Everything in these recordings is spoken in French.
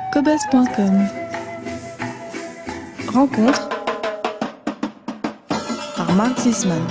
Cobuzz.com. Rencontre par Marc Zisman.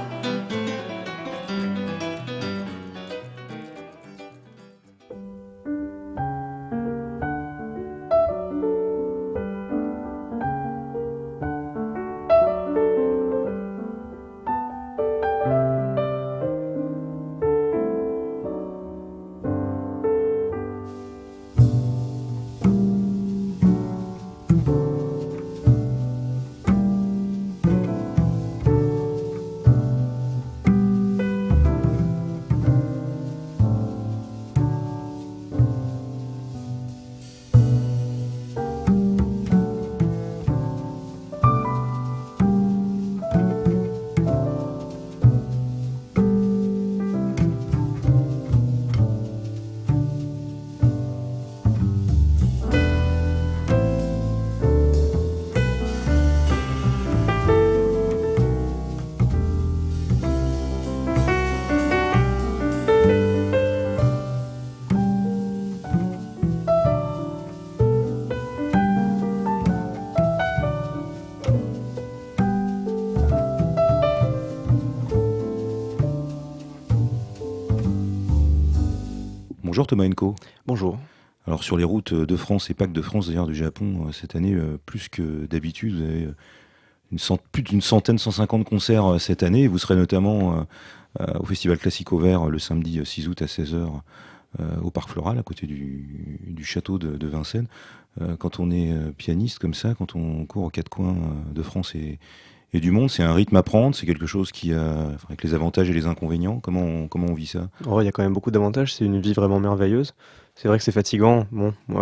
Bonjour Thomas Enko. Bonjour. Alors sur les routes de France et pas que de France, d'ailleurs du Japon, cette année, plus que d'habitude, vous avez plus d'une centaine, 150 concerts cette année. Vous serez notamment au Festival Classico Vert le samedi 6 août à 16h au Parc Floral, à côté du château de Vincennes. Quand on est pianiste comme ça, quand on court aux quatre coins de France et du monde, c'est un rythme à prendre, c'est quelque chose qui a, avec les avantages et les inconvénients. Comment on vit ça ? Il y a quand même beaucoup d'avantages, c'est une vie vraiment merveilleuse. C'est vrai que c'est fatigant. Bon, moi,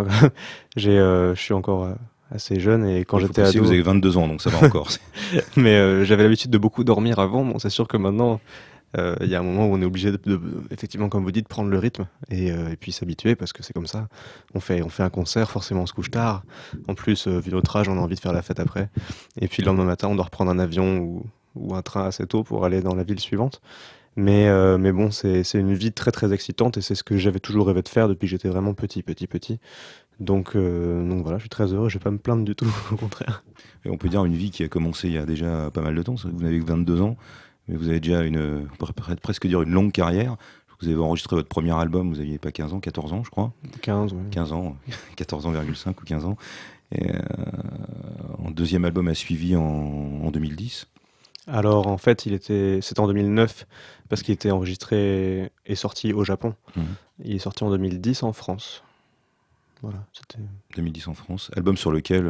je suis encore assez jeune et quand j'étais ado... Vous avez 22 ans, donc ça va encore. Mais j'avais l'habitude de beaucoup dormir avant. Bon, c'est sûr que maintenant, il y a un moment où on est obligé effectivement, comme vous dites, prendre le rythme et puis s'habituer parce que c'est comme ça. On fait un concert, forcément on se couche tard. En plus, vu notre âge, on a envie de faire la fête après. Et puis le lendemain matin, on doit reprendre un avion ou un train assez tôt pour aller dans la ville suivante. Mais bon, c'est une vie très très excitante et c'est ce que j'avais toujours rêvé de faire depuis que j'étais vraiment petit. Donc voilà, je suis très heureux, je vais pas me plaindre du tout, au contraire. Et on peut dire une vie qui a commencé il y a déjà pas mal de temps. Vous n'avez que 22 ans, mais vous avez déjà on pourrait presque dire une longue carrière. Vous avez enregistré votre premier album, vous n'aviez pas 15 ans, 14 ans je crois. 15, oui. 15 ans, 14,5 ou 15 ans. Et un deuxième album a suivi en 2010. Alors en fait, c'était en 2009 parce qu'il était enregistré et sorti au Japon. Il est sorti en 2010 en France. Voilà, c'était 2010 en France. Album sur lequel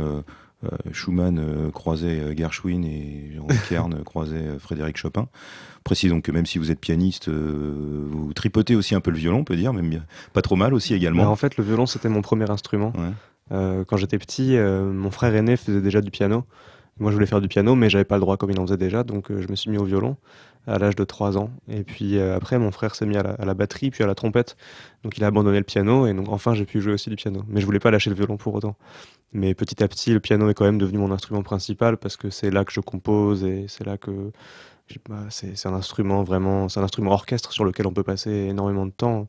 Schumann croisait Gershwin et Jérôme Kern croisait Frédéric Chopin. Précis donc que même si vous êtes pianiste, vous tripotez aussi un peu le violon, on peut dire, même pas trop mal aussi également. En fait, le violon c'était mon premier instrument. Ouais. Quand j'étais petit, mon frère aîné faisait déjà du piano. Moi, je voulais faire du piano, mais j'avais pas le droit comme il en faisait déjà, donc je me suis mis au violon à l'âge de 3 ans. Et puis après, mon frère s'est mis à la batterie, puis à la trompette. Donc il a abandonné le piano, et donc enfin, j'ai pu jouer aussi du piano. Mais je voulais pas lâcher le violon pour autant. Mais petit à petit, le piano est quand même devenu mon instrument principal, parce que c'est là que je compose, et c'est là que... c'est un instrument vraiment... C'est un instrument orchestre sur lequel on peut passer énormément de temps,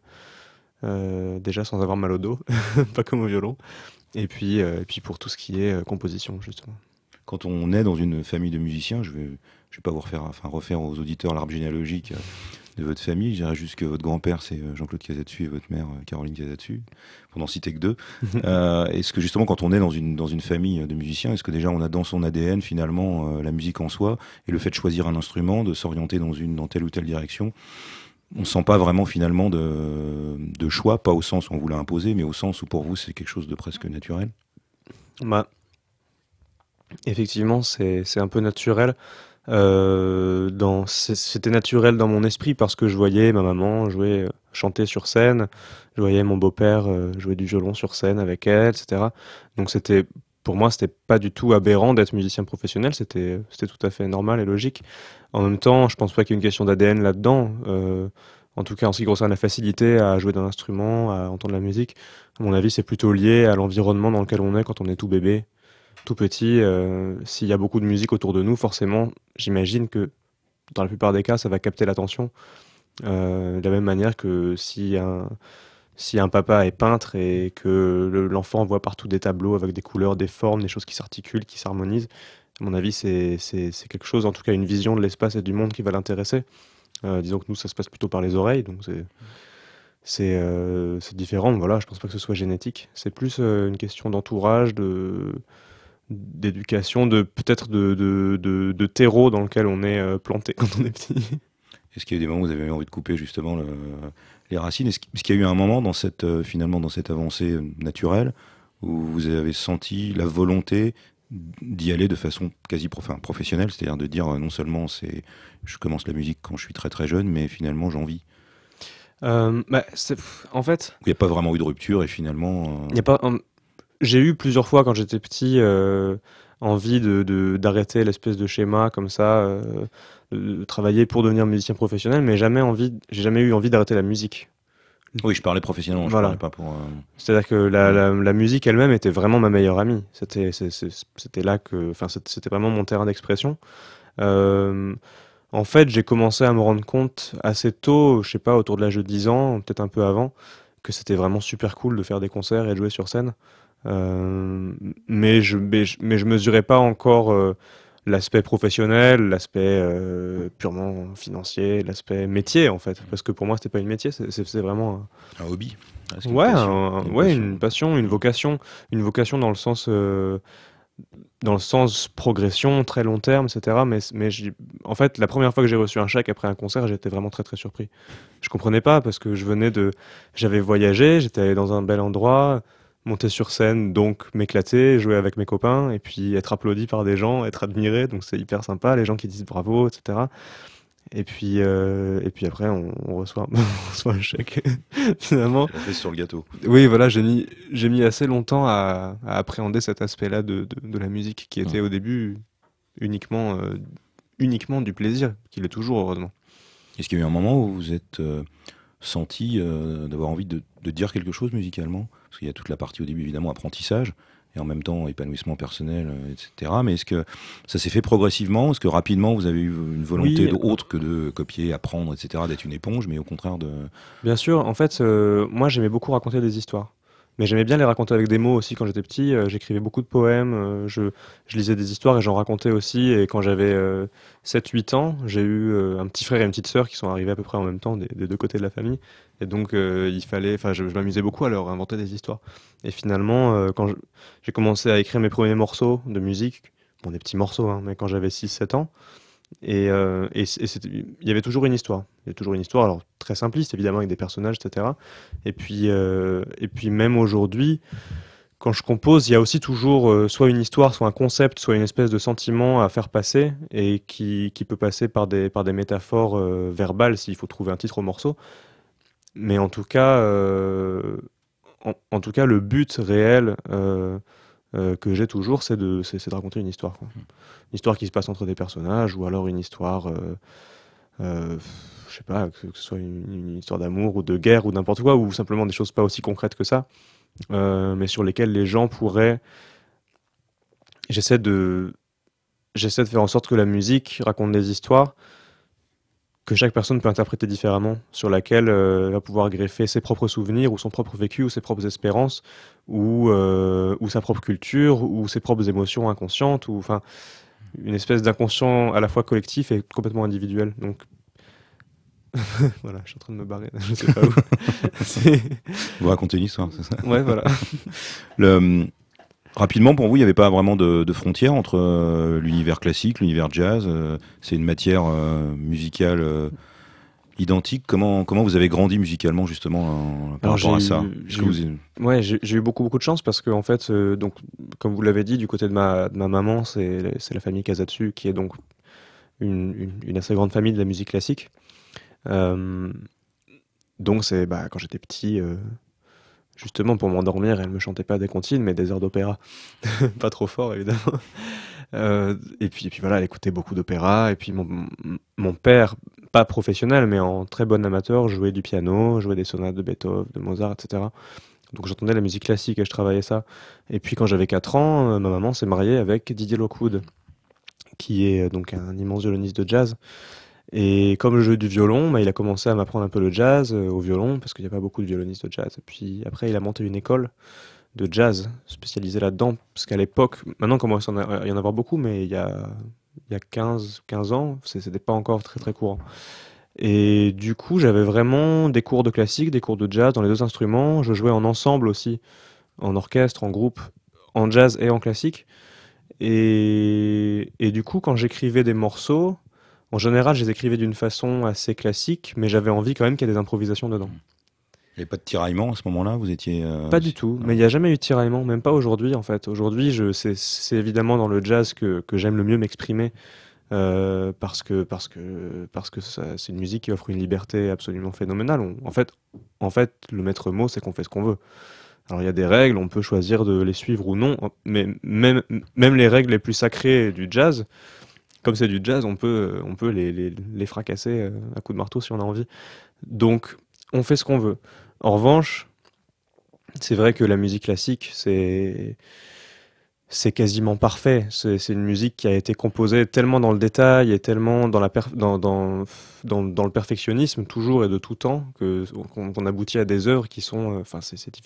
déjà sans avoir mal au dos, pas comme au violon. Et puis pour tout ce qui est composition, justement. Quand on est dans une famille de musiciens, je vais pas vous refaire aux auditeurs l'arbre généalogique de votre famille. Je dirais juste que votre grand-père, c'est Jean-Claude Casatsu et votre mère, Caroline Casatsu, pour n'en citer que deux. Est-ce que justement, quand on est dans une famille de musiciens, est-ce que déjà on a dans son ADN finalement la musique en soi et le fait de choisir un instrument, de s'orienter dans telle ou telle direction, on ne sent pas vraiment finalement de choix, pas au sens où on vous l'a imposé, mais au sens où pour vous c'est quelque chose de presque naturel ? Effectivement, c'est un peu naturel. C'était naturel dans mon esprit parce que je voyais ma maman chanter sur scène, je voyais mon beau-père jouer du violon sur scène avec elle, etc. Donc pour moi, c'était pas du tout aberrant d'être musicien professionnel, c'était tout à fait normal et logique. En même temps, je pense pas qu'il y ait une question d'ADN là-dedans. En tout cas, en ce qui concerne la facilité à jouer d'un instrument, à entendre la musique, à mon avis, c'est plutôt lié à l'environnement dans lequel on est quand on est tout bébé. Tout petit, s'il y a beaucoup de musique autour de nous, forcément, j'imagine que dans la plupart des cas, ça va capter l'attention. De la même manière que si si un papa est peintre et que l'enfant voit partout des tableaux avec des couleurs, des formes, des choses qui s'articulent, qui s'harmonisent, à mon avis, c'est quelque chose, en tout cas une vision de l'espace et du monde qui va l'intéresser. Disons que nous, ça se passe plutôt par les oreilles, donc c'est différent. Voilà, je pense pas que ce soit génétique. C'est plus une question d'entourage, d'éducation, peut-être de terreau dans lequel on est planté quand on est petit. Est-ce qu'il y a eu des moments où vous avez eu envie de couper justement les racines? Est-ce qu'il y a eu un moment dans finalement dans cette avancée naturelle où vous avez senti la volonté d'y aller de façon quasi professionnelle, c'est-à-dire de dire non seulement je commence la musique quand je suis très très jeune, mais finalement j'en vis? En fait, il n'y a pas vraiment eu de rupture et finalement... y a pas, j'ai eu plusieurs fois quand j'étais petit envie d'arrêter l'espèce de schéma comme ça, de travailler pour devenir musicien professionnel, mais j'ai jamais eu envie d'arrêter la musique. Oui, je parlais professionnellement, Voilà. Je parlais pas pour... C'est-à-dire que la musique elle-même était vraiment ma meilleure amie. C'était là que, enfin, c'était vraiment mon terrain d'expression. En fait, j'ai commencé à me rendre compte assez tôt, je sais pas, autour de l'âge de 10 ans, peut-être un peu avant, que c'était vraiment super cool de faire des concerts et de jouer sur scène. Mais je mesurais pas encore l'aspect professionnel, l'aspect purement financier, l'aspect métier en fait. Parce que pour moi, c'était pas une métier, c'est vraiment un hobby. Une passion, une vocation dans le sens progression, très long terme, etc. Mais en fait, la première fois que j'ai reçu un chèque après un concert, j'étais vraiment très très surpris. Je comprenais pas parce que j'avais voyagé, j'étais allé dans un bel endroit, monter sur scène, donc m'éclater, jouer avec mes copains, et puis être applaudi par des gens, être admiré, donc c'est hyper sympa, les gens qui disent bravo, etc. Et puis après, on reçoit un chèque, finalement. La cerise sur le gâteau. Oui, voilà, j'ai mis assez longtemps à appréhender cet aspect-là de la musique, qui était au début uniquement du plaisir, qu'il est toujours, heureusement. Est-ce qu'il y a eu un moment où vous êtes senti d'avoir envie de dire quelque chose musicalement? Parce qu'il y a toute la partie au début, évidemment, apprentissage, et en même temps épanouissement personnel, etc. Mais est-ce que ça s'est fait progressivement? Est-ce que rapidement vous avez eu une volonté autre que de copier, apprendre, etc., d'être une éponge, mais au contraire de... Bien sûr, en fait, moi j'aimais beaucoup raconter des histoires. Mais j'aimais bien les raconter avec des mots aussi quand j'étais petit. J'écrivais beaucoup de poèmes, je lisais des histoires et j'en racontais aussi. Et quand j'avais 7-8 ans, j'ai eu un petit frère et une petite sœur qui sont arrivés à peu près en même temps des deux côtés de la famille. Et donc je m'amusais beaucoup à leur inventer des histoires. Et finalement, quand j'ai commencé à écrire mes premiers morceaux de musique, bon des petits morceaux, hein, mais quand j'avais 6-7 ans, il y avait toujours une histoire. Il y a toujours une histoire, alors très simpliste évidemment, avec des personnages, etc. Et puis même aujourd'hui, quand je compose, il y a aussi toujours soit une histoire, soit un concept, soit une espèce de sentiment à faire passer, et qui peut passer par des métaphores verbales s'il faut trouver un titre au morceau. Mais en tout cas, le but réel que j'ai toujours, c'est de raconter une histoire, quoi. Une histoire qui se passe entre des personnages, ou alors une histoire, je sais pas, que ce soit une histoire d'amour ou de guerre ou n'importe quoi, ou simplement des choses pas aussi concrètes que ça, mais sur lesquelles les gens pourraient... J'essaie de faire en sorte que la musique raconte des histoires que chaque personne peut interpréter différemment, sur laquelle va pouvoir greffer ses propres souvenirs, ou son propre vécu, ou ses propres espérances, ou sa propre culture, ou ses propres émotions inconscientes, ou enfin une espèce d'inconscient à la fois collectif et complètement individuel. Donc voilà, je suis en train de me barrer, je sais pas où. Vous racontez une histoire, c'est ça? Ouais, voilà. Rapidement, pour vous, il n'y avait pas vraiment de frontière entre l'univers classique, l'univers jazz. C'est une matière musicale identique. Comment vous avez grandi musicalement, justement, par rapport à ça? J'ai eu beaucoup de chance, parce que, en fait, donc, comme vous l'avez dit, du côté de ma maman, c'est la famille Casatsu, qui est donc une assez grande famille de la musique classique. Donc, quand j'étais petit... Justement, pour m'endormir, elle me chantait pas des comptines, mais des airs d'opéra. Pas trop fort, évidemment. Et puis voilà, elle écoutait beaucoup d'opéra. Et puis mon père, pas professionnel, mais en très bon amateur, jouait du piano, jouait des sonates de Beethoven, de Mozart, etc. Donc j'entendais la musique classique et je travaillais ça. Et puis quand j'avais 4 ans, ma maman s'est mariée avec Didier Lockwood, qui est donc un immense violoniste de jazz. Et comme je joue du violon, bah, il a commencé à m'apprendre un peu le jazz au violon, parce qu'il n'y a pas beaucoup de violonistes de jazz. Et puis après, il a monté une école de jazz spécialisée là-dedans, parce qu'à l'époque, maintenant il commence à y en avoir beaucoup, mais il y a 15 ans, c'était pas encore très très courant. Et du coup, j'avais vraiment des cours de classique, des cours de jazz dans les deux instruments. Je jouais en ensemble aussi, en orchestre, en groupe, en jazz et en classique. Et du coup, quand j'écrivais des morceaux, en général, je les écrivais d'une façon assez classique, mais j'avais envie quand même qu'il y ait des improvisations dedans. Il n'y avait pas de tiraillement à ce moment-là? Vous étiez Pas du tout, mais il n'y a jamais eu de tiraillement, même pas aujourd'hui en fait. Aujourd'hui, c'est évidemment dans le jazz que j'aime le mieux m'exprimer, parce que c'est une musique qui offre une liberté absolument phénoménale. En fait, le maître mot, c'est qu'on fait ce qu'on veut. Alors il y a des règles, on peut choisir de les suivre ou non, mais même les règles les plus sacrées du jazz, comme c'est du jazz, on peut les fracasser à coups de marteau si on a envie. Donc on fait ce qu'on veut. En revanche, c'est vrai que la musique classique, c'est quasiment parfait. C'est une musique qui a été composée tellement dans le détail et tellement dans le perfectionnisme, toujours et de tout temps, qu'on aboutit à des œuvres qui sont. Enfin,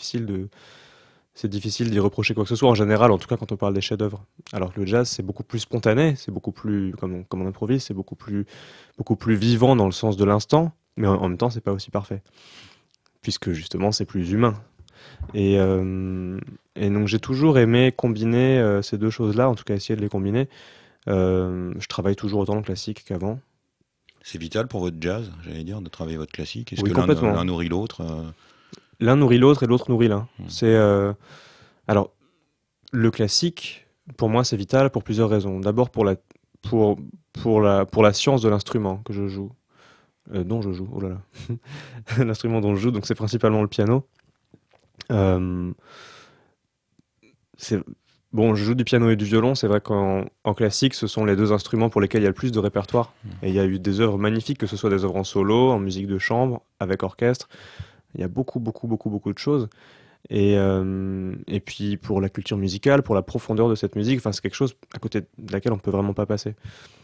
c'est difficile d'y reprocher quoi que ce soit, en général, en tout cas quand on parle des chefs-d'œuvre. Alors que le jazz, c'est beaucoup plus spontané, c'est beaucoup plus. Comme on improvise, c'est beaucoup plus vivant dans le sens de l'instant, mais en même temps, c'est pas aussi parfait. Puisque justement, c'est plus humain. Et, euh, et donc j'ai toujours aimé combiner ces deux choses-là, en tout cas essayer de les combiner. Je travaille toujours autant le classique qu'avant. C'est vital pour votre jazz, j'allais dire, de travailler votre classique. Est-ce Oui, que complètement. l'un nourrit l'autre L'un nourrit l'autre et l'autre nourrit l'un. Hmm. Alors le classique, pour moi, c'est vital pour plusieurs raisons. D'abord pour la science de l'instrument que je joue, dont je joue. Oh là là, l'instrument dont je joue, donc c'est principalement le piano. Euh, c'est Bon, je joue du piano et du violon. C'est vrai qu'en classique, ce sont les deux instruments pour lesquels il y a le plus de répertoire. Et il y a eu des œuvres magnifiques, que ce soit des œuvres en solo, en musique de chambre, avec orchestre. Il y a beaucoup, beaucoup, beaucoup, beaucoup de choses. Et puis pour la culture musicale, pour la profondeur de cette musique, enfin, c'est quelque chose à côté de laquelle on peut vraiment pas passer.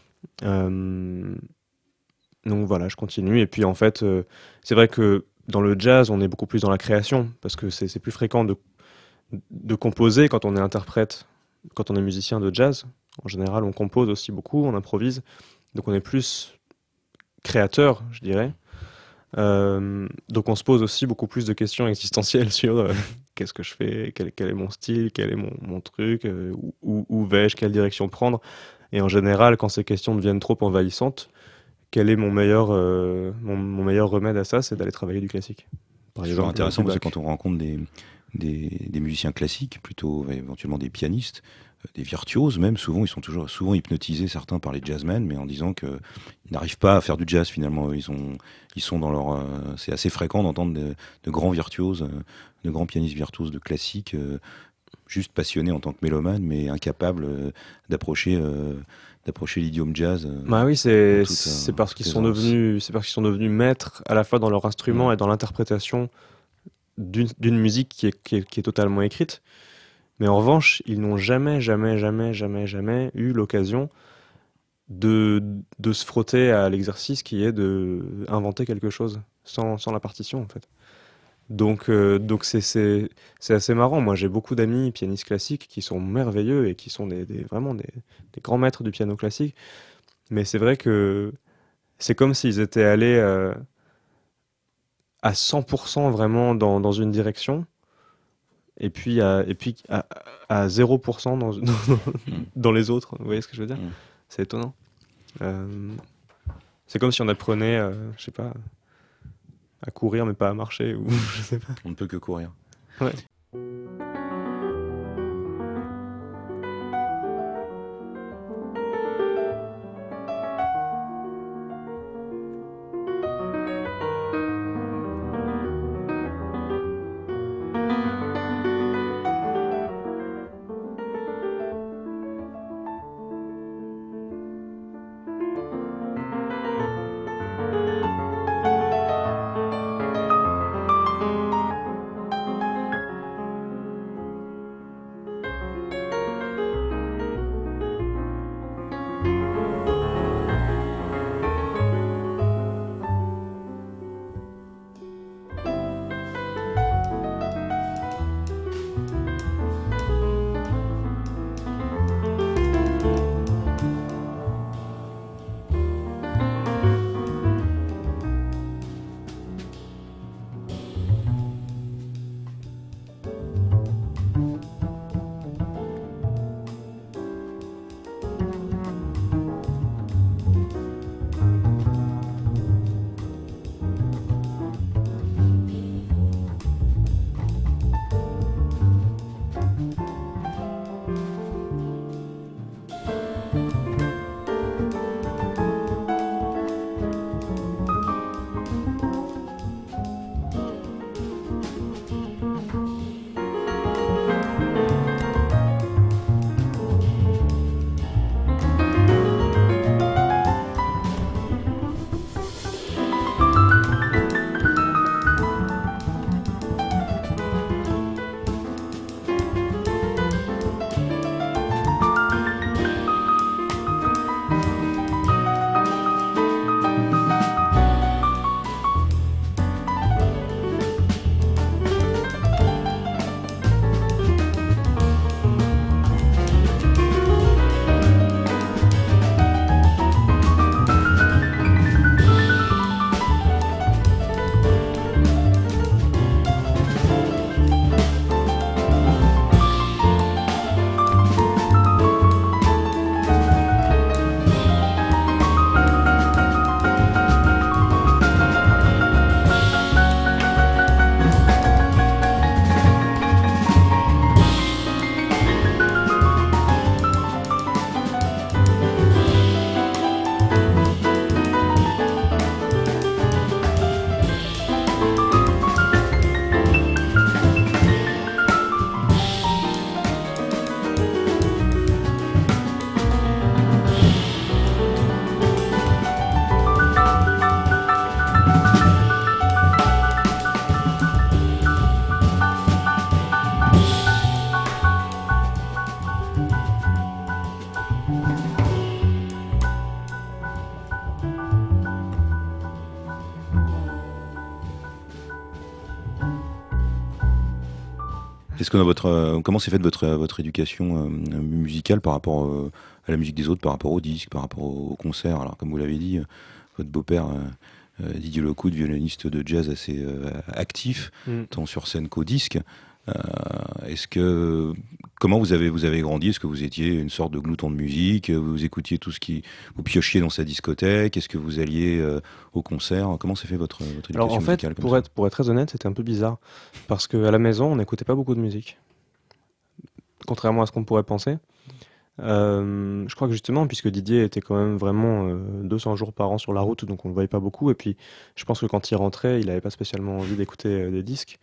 Euh, donc voilà, je continue. Et puis en fait, c'est vrai que dans le jazz, on est beaucoup plus dans la création, parce que c'est plus fréquent de composer quand on est interprète, quand on est musicien de jazz. En général, on compose aussi beaucoup, on improvise. Donc on est plus créateur, je dirais. Donc on se pose aussi beaucoup plus de questions existentielles sur qu'est-ce que je fais, quel est mon style, quel est mon truc, où vais-je, quelle direction prendre. Et en général, quand ces questions deviennent trop envahissantes, quel est mon meilleur remède à ça? C'est d'aller travailler du classique. Par C'est toujours exemple, intéressant du parce que Bach. quand on rencontre des musiciens classiques, plutôt éventuellement des pianistes, des virtuoses même, souvent ils sont souvent hypnotisés certains par les jazzmen, mais en disant que ils n'arrivent pas à faire du jazz finalement. Ils sont dans leur. C'est assez fréquent d'entendre de grands virtuoses, de grands pianistes virtuoses de classique, juste passionnés en tant que mélomanes, mais incapables d'approcher l'idiome jazz Bah oui, dans c'est parce qu'ils toute sont aisance. devenus maîtres à la fois dans leur instrument Mm. et dans l'interprétation d'une musique qui est totalement écrite. Mais en revanche, ils n'ont jamais, jamais, jamais, jamais, jamais eu l'occasion de se frotter à l'exercice qui est de inventer quelque chose sans la partition, en fait. Donc c'est assez marrant. Moi, j'ai beaucoup d'amis pianistes classiques qui sont merveilleux et qui sont vraiment des grands maîtres du piano classique. Mais c'est vrai que c'est comme s'ils étaient allés à 100% vraiment dans une direction, et puis à 0% Mm. dans les autres. Vous voyez ce que je veux dire? Mm. C'est étonnant. Euh, c'est comme si on apprenait, je sais pas, à courir mais pas à marcher, ou je sais pas. On ne peut que courir. Ouais. Est-ce que comment s'est faite votre éducation musicale par rapport à la musique des autres, par rapport aux disques, par rapport aux concerts? Alors, comme vous l'avez dit, votre beau-père, Didier Lockwood, violoniste de jazz assez actif, tant sur scène qu'au disque. Comment vous avez grandi? Est-ce que vous étiez une sorte de glouton de musique? Vous écoutiez vous piochiez dans sa discothèque? Est-ce que vous alliez au concert? Comment s'est fait votre éducation Alors en fait, musicale pour être très honnête, c'était un peu bizarre parce qu'à la maison, on n'écoutait pas beaucoup de musique, contrairement à ce qu'on pourrait penser. Je crois que justement, puisque Didier était quand même vraiment 200 jours par an sur la route, donc on le voyait pas beaucoup. Et puis, je pense que quand il rentrait, il n'avait pas spécialement envie d'écouter des disques.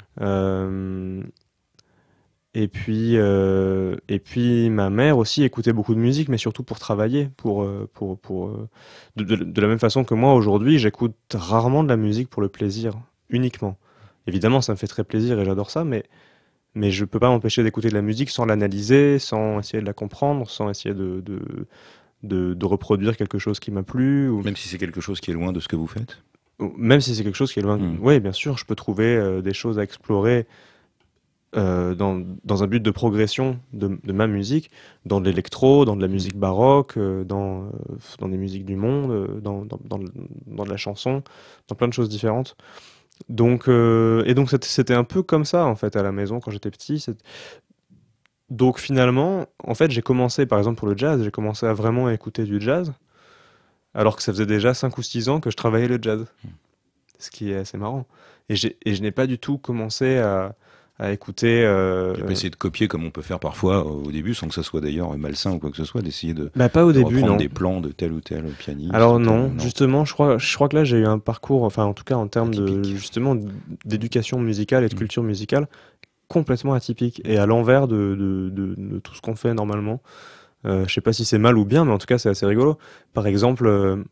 Et puis, ma mère aussi écoutait beaucoup de musique, mais surtout pour travailler, de la même façon que moi aujourd'hui, j'écoute rarement de la musique pour le plaisir, uniquement. Évidemment, ça me fait très plaisir et j'adore ça, mais je peux pas m'empêcher d'écouter de la musique sans l'analyser, sans essayer de la comprendre, sans essayer de reproduire quelque chose qui m'a plu. Même si c'est quelque chose qui est loin de ce que vous faites? Même si c'est quelque chose qui est loin. Oui, bien sûr, je peux trouver des choses à explorer dans un but de progression de ma musique, dans de l'électro, dans de la musique baroque, dans des musiques du monde, dans de la chanson, dans plein de choses différentes. Donc c'était un peu comme ça en fait à la maison quand j'étais petit. Donc finalement, en fait, j'ai commencé par exemple pour le jazz, j'ai commencé à vraiment écouter du jazz, alors que ça faisait déjà 5 ou 6 ans que je travaillais le jazz. Ce qui est assez marrant. Et je n'ai pas du tout commencé à écouter. J'ai pas essayé de copier comme on peut faire parfois au début, sans que ça soit d'ailleurs malsain ou quoi que ce soit, d'essayer de pas au début, reprendre non. des plans de tel ou tel pianiste. Alors non, justement, je crois que là j'ai eu un parcours, enfin en tout cas en termes justement d'éducation musicale et de culture musicale, complètement atypique et à l'envers de tout ce qu'on fait normalement. Je sais pas si c'est mal ou bien, mais en tout cas c'est assez rigolo. Par exemple,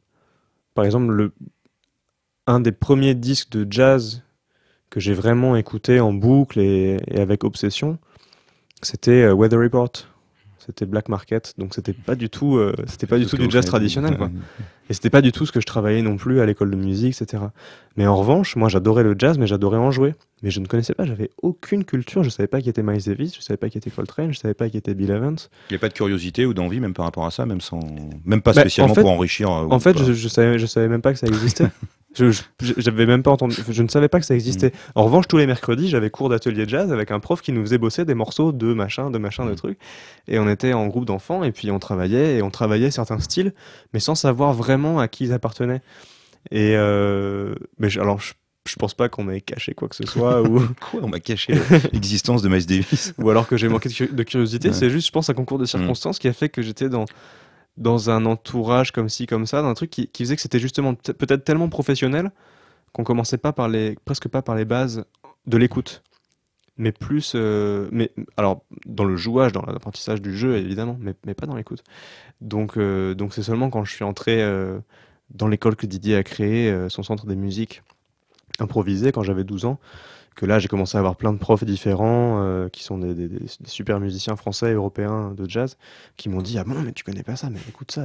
un des premiers disques de jazz que j'ai vraiment écouté en boucle et avec obsession, c'était Weather Report. C'était Black Market, donc c'était pas du tout du jazz traditionnel, quoi. Et c'était pas du tout ce que je travaillais non plus à l'école de musique, etc. Mais en revanche, moi j'adorais le jazz, mais j'adorais en jouer. Mais je ne connaissais pas, j'avais aucune culture, je savais pas qui était Miles Davis, je savais pas qui était Coltrane, je savais pas qui était Bill Evans. Il n'y a pas de curiosité ou d'envie même par rapport à ça, même pas spécialement pour enrichir. En fait, je savais même pas que ça existait. J'avais même pas entendu, je ne savais pas que ça existait. En revanche, tous les mercredis, j'avais cours d'atelier de jazz avec un prof qui nous faisait bosser des morceaux de machin, de trucs. Et on était en groupe d'enfants et puis on travaillait certains styles, mais sans savoir vraiment à qui ils appartenaient. Et alors, je pense pas qu'on m'ait caché quoi que ce soit. Ou... Quoi, on m'a caché l'existence de Miles Davis? Ou alors que j'ai manqué de curiosité. Ouais. C'est juste, je pense, un concours de circonstances qui a fait que j'étais dans un entourage comme ci, comme ça, d'un truc qui faisait que c'était justement peut-être tellement professionnel qu'on commençait presque pas par les bases de l'écoute. Mais plus... alors, dans le jouage, dans l'apprentissage du jeu, évidemment, mais pas dans l'écoute. Donc c'est seulement quand je suis entré dans l'école que Didier a créée, son centre des musiques improvisées, quand j'avais 12 ans, que là, j'ai commencé à avoir plein de profs différents qui sont des super musiciens français, européens de jazz, qui m'ont dit « Ah bon, mais tu connais pas ça, mais écoute ça. »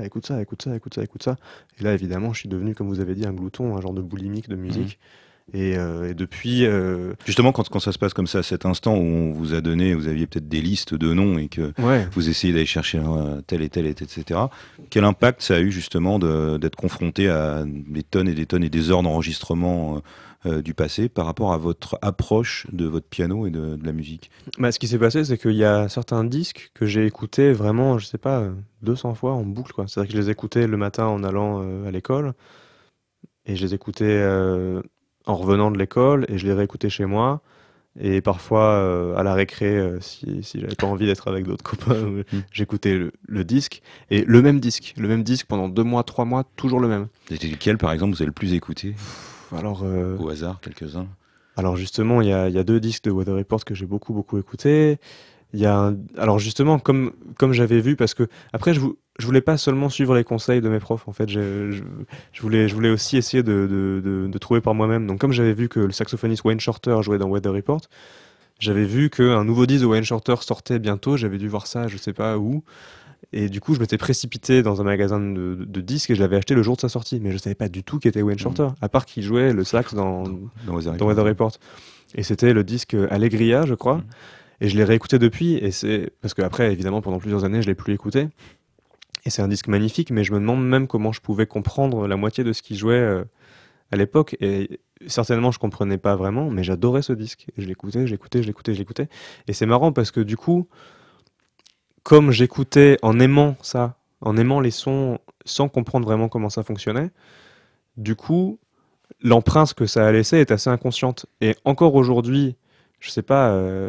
Et là, évidemment, je suis devenu, comme vous avez dit, un glouton, un genre de boulimique de musique. Et depuis... Justement, quand ça se passe comme ça, à cet instant où on vous a donné, vous aviez peut-être des listes de noms et que vous essayez d'aller chercher tel et tel, etc. Quel impact ça a eu justement d'être confronté à des tonnes et des heures d'enregistrement du passé par rapport à votre approche de votre piano et de la musique? Ce qui s'est passé, c'est qu'il y a certains disques que j'ai écoutés vraiment, je sais pas, 200 fois en boucle, quoi. C'est-à-dire que je les écoutais le matin en allant à l'école, et je les écoutais en revenant de l'école, et je les réécoutais chez moi, et parfois à la récré, si j'avais pas envie d'être avec d'autres copains, j'écoutais le disque, et le même disque pendant 2 mois, 3 mois, toujours le même. C'était lequel, par exemple, vous avez le plus écouté? Alors, au hasard, quelques-uns. Alors justement, il y a 2 disques de Weather Report que j'ai beaucoup écouté. Alors justement, comme j'avais vu, parce que après je voulais pas seulement suivre les conseils de mes profs. En fait, je voulais aussi essayer de trouver par moi-même. Donc comme j'avais vu que le saxophoniste Wayne Shorter jouait dans Weather Report, j'avais vu qu'un nouveau disque de Wayne Shorter sortait bientôt. J'avais dû voir ça, je sais pas où. Et du coup, je m'étais précipité dans un magasin de disques et je l'avais acheté le jour de sa sortie. Mais je savais pas du tout qui était Wayne Shorter, à part qu'il jouait le sax dans Weather Report. Et c'était le disque Allegria, je crois. Et je l'ai réécouté depuis, et c'est parce qu'après, évidemment, pendant plusieurs années, je l'ai plus écouté. Et c'est un disque magnifique, mais je me demande même comment je pouvais comprendre la moitié de ce qu'il jouait à l'époque. Et certainement, je comprenais pas vraiment, mais j'adorais ce disque. Et je l'écoutais, je l'écoutais, je l'écoutais, je l'écoutais. Et c'est marrant parce que du coup, comme j'écoutais en aimant ça, en aimant les sons sans comprendre vraiment comment ça fonctionnait, du coup, l'empreinte que ça a laissée est assez inconsciente. Et encore aujourd'hui, je sais pas,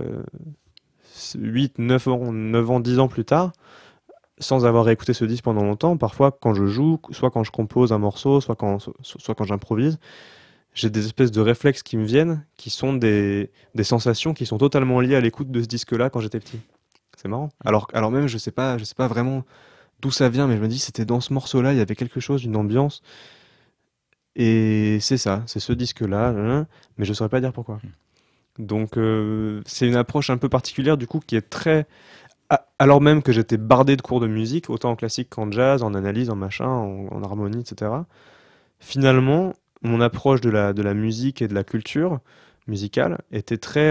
8, 9 ans, 9 ans, 10 ans plus tard, sans avoir écouté ce disque pendant longtemps, parfois quand je joue, soit quand je compose un morceau, soit quand j'improvise, j'ai des espèces de réflexes qui me viennent, qui sont des sensations qui sont totalement liées à l'écoute de ce disque-là quand j'étais petit. C'est marrant. Alors même, je sais pas vraiment d'où ça vient, mais je me dis, c'était dans ce morceau-là, il y avait quelque chose, une ambiance. Et c'est ça, c'est ce disque-là, mais je saurais pas dire pourquoi. Donc c'est une approche un peu particulière, du coup, qui est très... Alors même que j'étais bardé de cours de musique, autant en classique qu'en jazz, en analyse, en machin, en harmonie, etc. Finalement, mon approche de la musique et de la culture musicale était très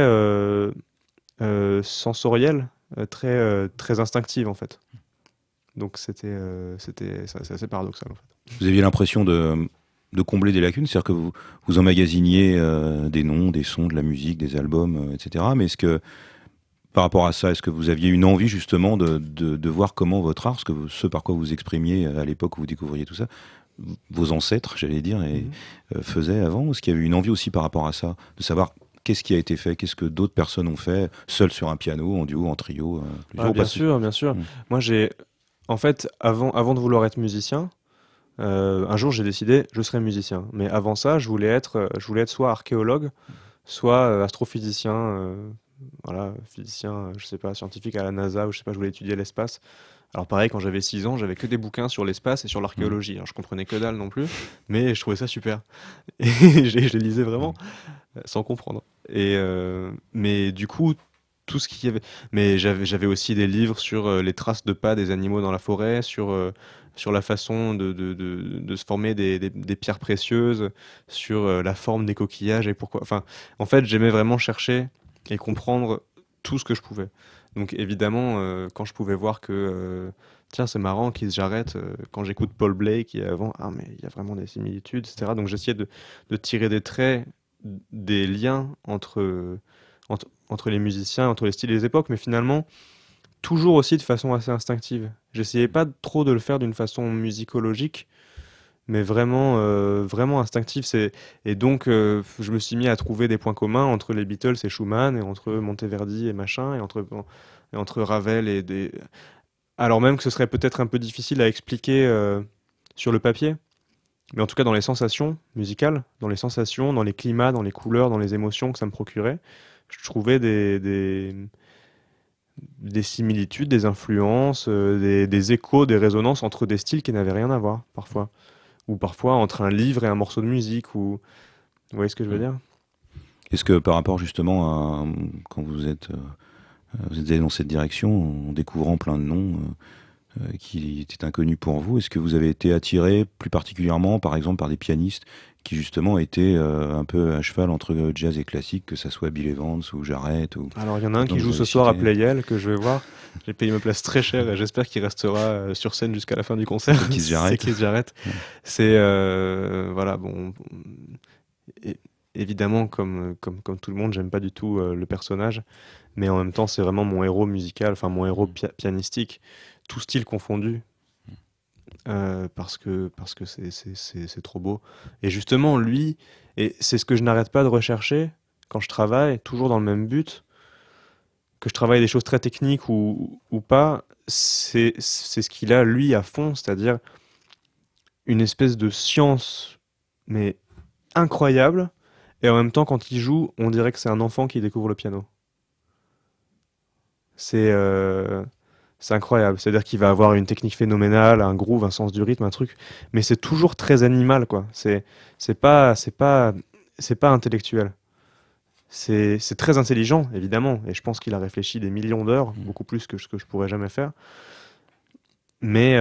sensorielle, très instinctive en fait. Donc c'est assez paradoxal en fait. Vous aviez l'impression de combler des lacunes, c'est-à-dire que vous emmagasiniez des noms, des sons, de la musique, des albums, etc. Mais est-ce que, par rapport à ça, est-ce que vous aviez une envie justement de voir comment votre art, ce par quoi vous exprimiez à l'époque où vous découvriez tout ça, vos ancêtres, j'allais dire, faisaient avant? Est-ce qu'il y avait une envie aussi par rapport à ça, de savoir qu'est-ce qui a été fait, qu'est-ce que d'autres personnes ont fait, seuls sur un piano, en duo, en trio, Bien sûr, bien sûr. Moi, en fait, avant de vouloir être musicien, un jour j'ai décidé je serai musicien. Mais avant ça, je voulais être soit archéologue, soit astrophysicien, voilà, physicien, je sais pas, scientifique à la NASA, ou je sais pas, je voulais étudier l'espace. Alors pareil, quand j'avais 6 ans, j'avais que des bouquins sur l'espace et sur l'archéologie. Alors je comprenais que dalle non plus, mais je trouvais ça super. Et je les lisais vraiment sans comprendre. Mais du coup, tout ce qu'il y avait... Mais j'avais aussi des livres sur les traces de pas des animaux dans la forêt, sur la façon de se former des pierres précieuses, sur la forme des coquillages et pourquoi... Enfin, en fait, j'aimais vraiment chercher et comprendre tout ce que je pouvais. Donc évidemment, quand je pouvais voir que, tiens, c'est marrant qu'ils j'arrête, quand j'écoute Paul Blake et avant, ah mais il y a vraiment des similitudes, etc. Donc j'essayais de tirer des traits, des liens entre les musiciens, entre les styles et les époques, mais finalement, toujours aussi de façon assez instinctive. J'essayais pas trop de le faire d'une façon musicologique, mais vraiment instinctive. Et donc, je me suis mis à trouver des points communs entre les Beatles et Schumann, et entre Monteverdi et machin, et entre Ravel alors même que ce serait peut-être un peu difficile à expliquer sur le papier, mais en tout cas dans les sensations musicales, dans les sensations, dans les climats, dans les couleurs, dans les émotions que ça me procurait, je trouvais des similitudes, des influences, des échos, des résonances entre des styles qui n'avaient rien à voir, parfois. Ou parfois entre un livre et un morceau de musique, ou... Vous voyez ce que je veux dire? Est-ce que par rapport justement à quand vous êtes allé dans cette direction, en découvrant plein de noms qui étaient inconnus pour vous, est-ce que vous avez été attiré plus particulièrement, par exemple, par des pianistes qui justement étaient un peu à cheval entre jazz et classique, que ça soit Bill Evans ou Jarrett ou... Alors il y en a un qui joue ce soir à Playel, que je vais voir. J'ai payé ma place très cher et j'espère qu'il restera sur scène jusqu'à la fin du concert. C'est Keith Jarrett. Ouais. C'est voilà, bon, évidemment comme tout le monde, j'aime pas du tout le personnage, mais en même temps c'est vraiment mon héros musical, enfin mon héros pianistique, tout style confondu. Parce que c'est trop beau. Et justement, lui, et c'est ce que je n'arrête pas de rechercher quand je travaille, toujours dans le même but, que je travaille des choses très techniques ou pas, c'est ce qu'il a, lui, à fond, c'est-à-dire une espèce de science, mais incroyable, et en même temps, quand il joue, on dirait que c'est un enfant qui découvre le piano. C'est incroyable, c'est-à-dire qu'il va avoir une technique phénoménale, un groove, un sens du rythme, un truc, mais c'est toujours très animal, quoi. C'est pas intellectuel. C'est très intelligent, évidemment, et je pense qu'il a réfléchi des millions d'heures, beaucoup plus que ce que je pourrais jamais faire. Mais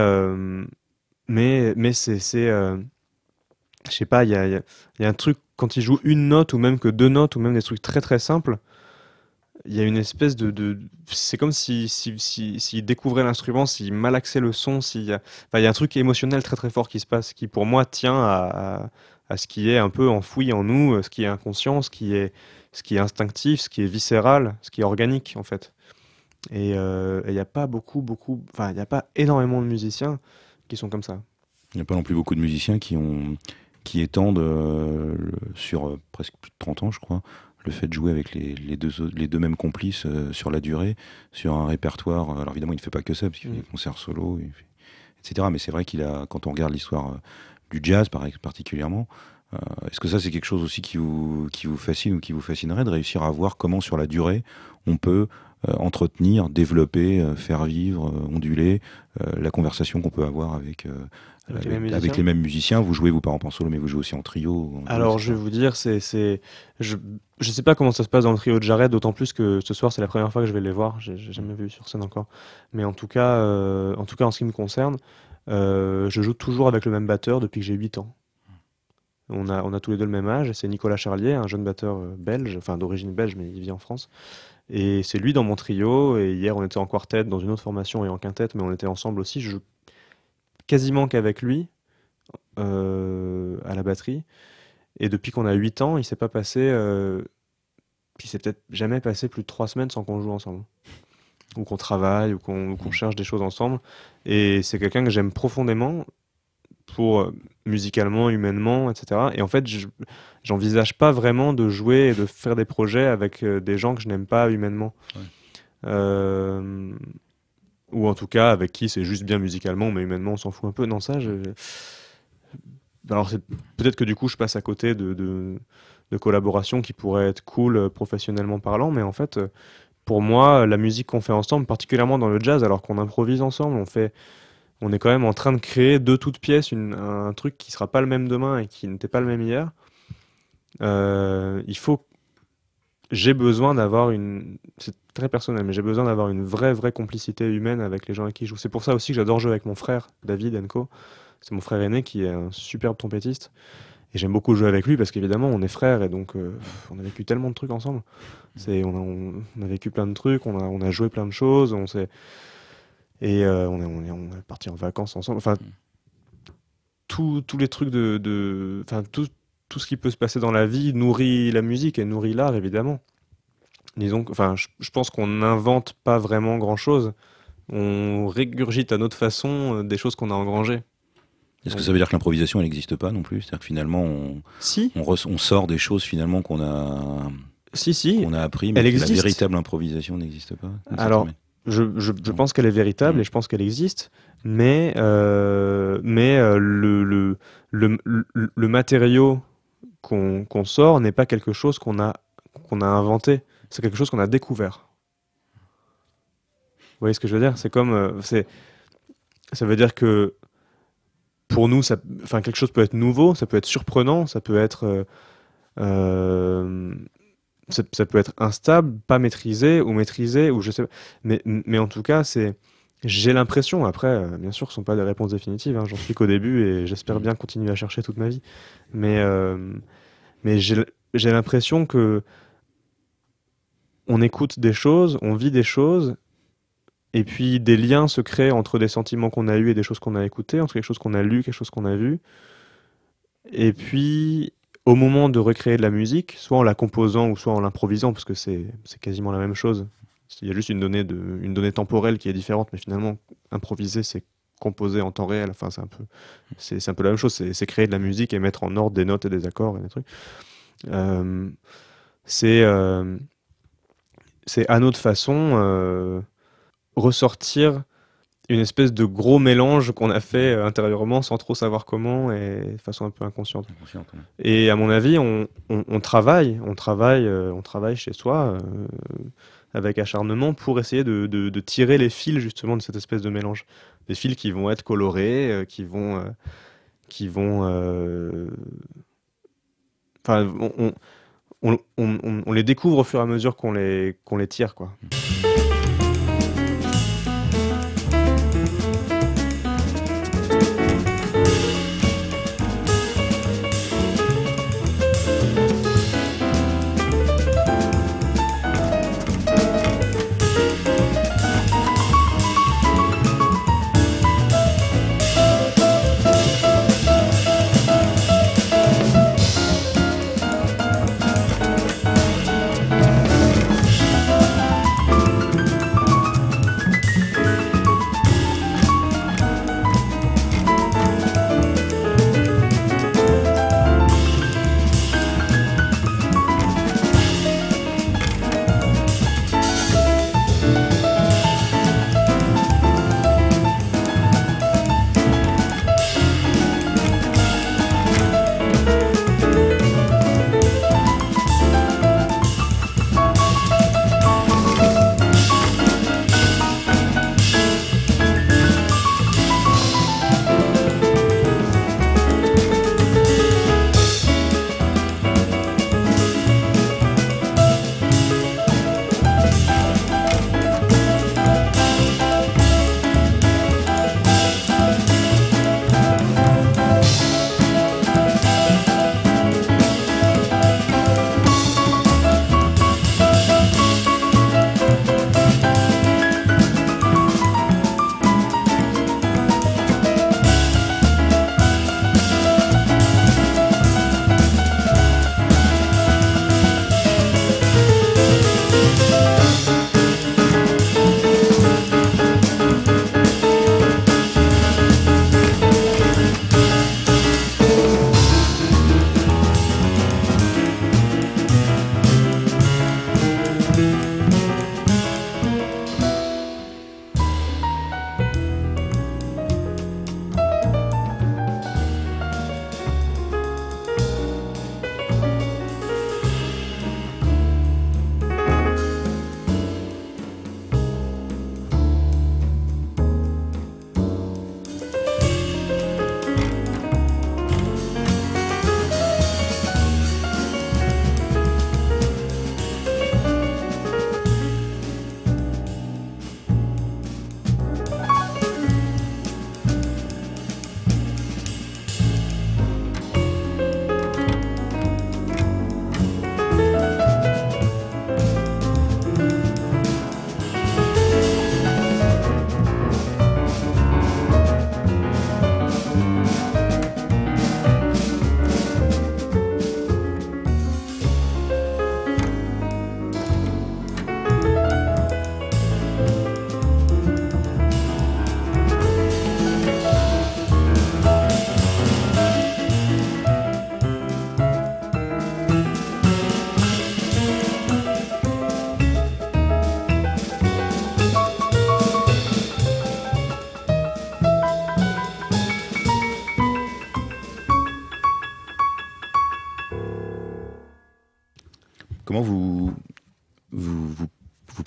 je sais pas, il y a un truc quand il joue une note ou même que deux notes ou même des trucs très très simples. il y a une espèce c'est comme s'il découvrait l'instrument, s'il malaxait le son, il y a un truc émotionnel très très fort qui se passe, qui pour moi tient à ce qui est un peu enfoui en nous, ce qui est inconscient, ce qui est instinctif, ce qui est viscéral, ce qui est organique en fait. Et il n'y a pas il n'y a pas énormément de musiciens qui sont comme ça. Il n'y a pas non plus beaucoup de musiciens qui étendent sur presque plus de 30 ans, je crois, le fait de jouer avec les deux mêmes complices sur la durée, sur un répertoire. Alors évidemment, il ne fait pas que ça, parce qu'il fait des concerts solo, etc. Mais c'est vrai quand on regarde l'histoire du jazz particulièrement, est-ce que ça c'est quelque chose aussi qui vous fascine ou qui vous fascinerait, de réussir à voir comment sur la durée on peut entretenir, développer, faire vivre, onduler la conversation qu'on peut avoir avec les mêmes musiciens. Vous jouez, vous, par exemple, en solo, mais vous jouez aussi en trio. Alors, je vais vous dire, je sais pas comment ça se passe dans le trio de Jared, d'autant plus que ce soir, c'est la première fois que je vais les voir. J'ai jamais vu sur scène encore. Mais en tout cas, en ce qui me concerne, je joue toujours avec le même batteur depuis que j'ai 8 ans. On a tous les deux le même âge. C'est Nicolas Charlier, un jeune batteur belge, enfin d'origine belge, mais il vit en France. Et c'est lui dans mon trio. Et hier, on était en quartet dans une autre formation et en quintette, mais on était ensemble aussi. Je joue quasiment qu'avec lui à la batterie. Et depuis qu'on a 8 ans, il s'est peut-être jamais passé plus de 3 semaines sans qu'on joue ensemble. Ou qu'on travaille, ou qu'on cherche des choses ensemble. Et c'est quelqu'un que j'aime profondément, pour musicalement, humainement, etc. Et en fait, j'envisage pas vraiment de jouer et de faire des projets avec des gens que je n'aime pas humainement. Ouais. Ou en tout cas, avec qui c'est juste bien musicalement, mais humainement, on s'en fout un peu. Non, ça, alors peut-être que du coup, je passe à côté de collaborations qui pourraient être cool professionnellement parlant, mais en fait, pour moi, la musique qu'on fait ensemble, particulièrement dans le jazz, alors qu'on improvise ensemble, on est quand même en train de créer de toutes pièces un truc qui sera pas le même demain et qui n'était pas le même hier. J'ai besoin d'avoir c'est très personnel, mais j'ai besoin d'avoir une vraie complicité humaine avec les gens avec qui je joue. C'est pour ça aussi que j'adore jouer avec mon frère, David Enco. C'est mon frère aîné qui est un superbe trompettiste. Et j'aime beaucoup jouer avec lui parce qu'évidemment, on est frères et donc on a vécu tellement de trucs ensemble. On a vécu plein de trucs, on a joué plein de choses, on est parti en vacances ensemble. Enfin, tous les trucs tout ce qui peut se passer dans la vie nourrit la musique et nourrit l'art, évidemment. Disons, je pense qu'on n'invente pas vraiment grand-chose. On régurgite à notre façon des choses qu'on a engrangées. Est-ce que ça veut dire que l'improvisation, elle n'existe pas non plus ? C'est-à-dire que finalement, on sort des choses finalement qu'on a appris, mais que la véritable improvisation n'existe pas. Alors, je pense qu'elle est véritable et je pense qu'elle existe, mais le matériau qu'on sort n'est pas quelque chose qu'on a inventé, c'est quelque chose qu'on a découvert. Vous voyez ce que je veux dire ? C'est comme ça veut dire que pour nous, quelque chose peut être nouveau, ça peut être surprenant, ça peut être ça peut être instable, pas maîtrisé ou maîtrisé, ou je sais pas. Mais en tout cas, j'ai l'impression, après, bien sûr, ce ne sont pas des réponses définitives, hein, j'en suis qu'au début et j'espère bien continuer à chercher toute ma vie. Mais j'ai l'impression que on écoute des choses, on vit des choses, et puis des liens se créent entre des sentiments qu'on a eus et des choses qu'on a écoutées, entre quelque chose qu'on a lu, quelque chose qu'on a vu. Et puis, au moment de recréer de la musique, soit en la composant ou soit en l'improvisant, parce que c'est quasiment la même chose. Il y a juste une donnée temporelle qui est différente, mais finalement, improviser, c'est composer en temps réel. Enfin, c'est un peu la même chose. C'est créer de la musique et mettre en ordre des notes et des accords et des trucs. C'est à notre façon ressortir une espèce de gros mélange qu'on a fait intérieurement sans trop savoir comment et de façon un peu inconsciente. Et à mon avis, on travaille chez soi avec acharnement pour essayer de tirer les fils justement de cette espèce de mélange. Des fils qui vont être colorés, on les découvre au fur et à mesure qu'on les tire, quoi.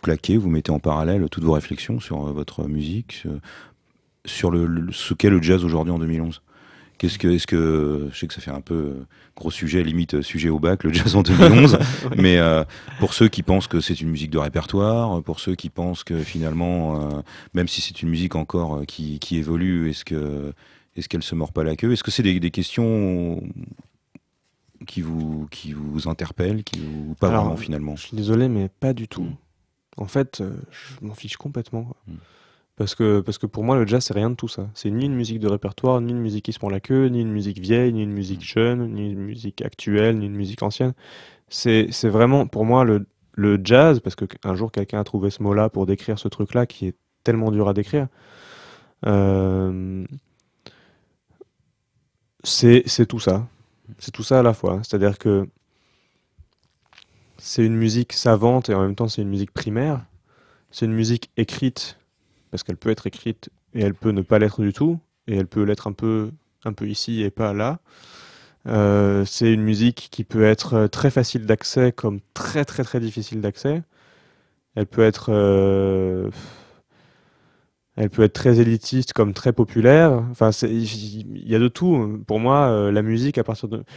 plaquez, vous mettez en parallèle toutes vos réflexions sur votre musique, sur ce qu'est le jazz aujourd'hui en 2011. Est-ce que, je sais que ça fait un peu gros sujet, limite sujet au bac, le jazz en 2011, oui. Mais pour ceux qui pensent que c'est une musique de répertoire, pour ceux qui pensent que finalement, même si c'est une musique encore qui évolue, est-ce qu'elle se mord pas la queue? Est-ce que c'est des questions qui vous interpellent, ou pas? Alors, vraiment finalement? Je suis désolé, mais pas du tout. En fait, je m'en fiche complètement, quoi. Parce que pour moi, le jazz, c'est rien de tout ça. C'est ni une musique de répertoire, ni une musique qui se prend la queue, ni une musique vieille, ni une musique jeune, ni une musique actuelle, ni une musique ancienne. C'est vraiment, pour moi, le jazz, parce qu'un jour, quelqu'un a trouvé ce mot-là pour décrire ce truc-là qui est tellement dur à décrire. C'est tout ça. C'est tout ça à la fois. C'est-à-dire que c'est une musique savante et en même temps, c'est une musique primaire. C'est une musique écrite, parce qu'elle peut être écrite et elle peut ne pas l'être du tout, et elle peut l'être un peu ici et pas là. C'est une musique qui peut être très facile d'accès comme très très très difficile d'accès. Elle peut être très élitiste comme très populaire. Enfin, il y a de tout. Pour moi, la musique, à partir de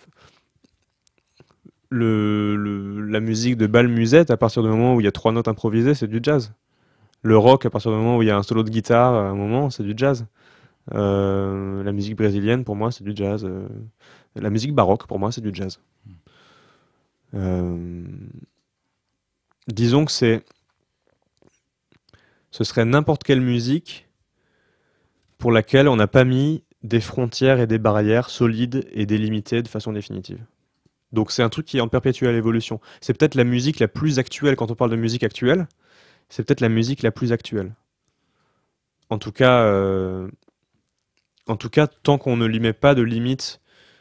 la musique de bal musette, à partir du moment où il y a 3 notes improvisées, c'est du jazz. Le rock, à partir du moment où il y a un solo de guitare, à un moment, c'est du jazz. La musique brésilienne, pour moi, c'est du jazz. La musique baroque, pour moi, c'est du jazz. Disons que ce serait n'importe quelle musique pour laquelle on n'a pas mis des frontières et des barrières solides et délimitées de façon définitive. Donc c'est un truc qui est en perpétuelle évolution. C'est peut-être la musique la plus actuelle, quand on parle de musique actuelle, c'est peut-être la musique la plus actuelle. En tout cas, tant qu'on ne lui met pas de limites,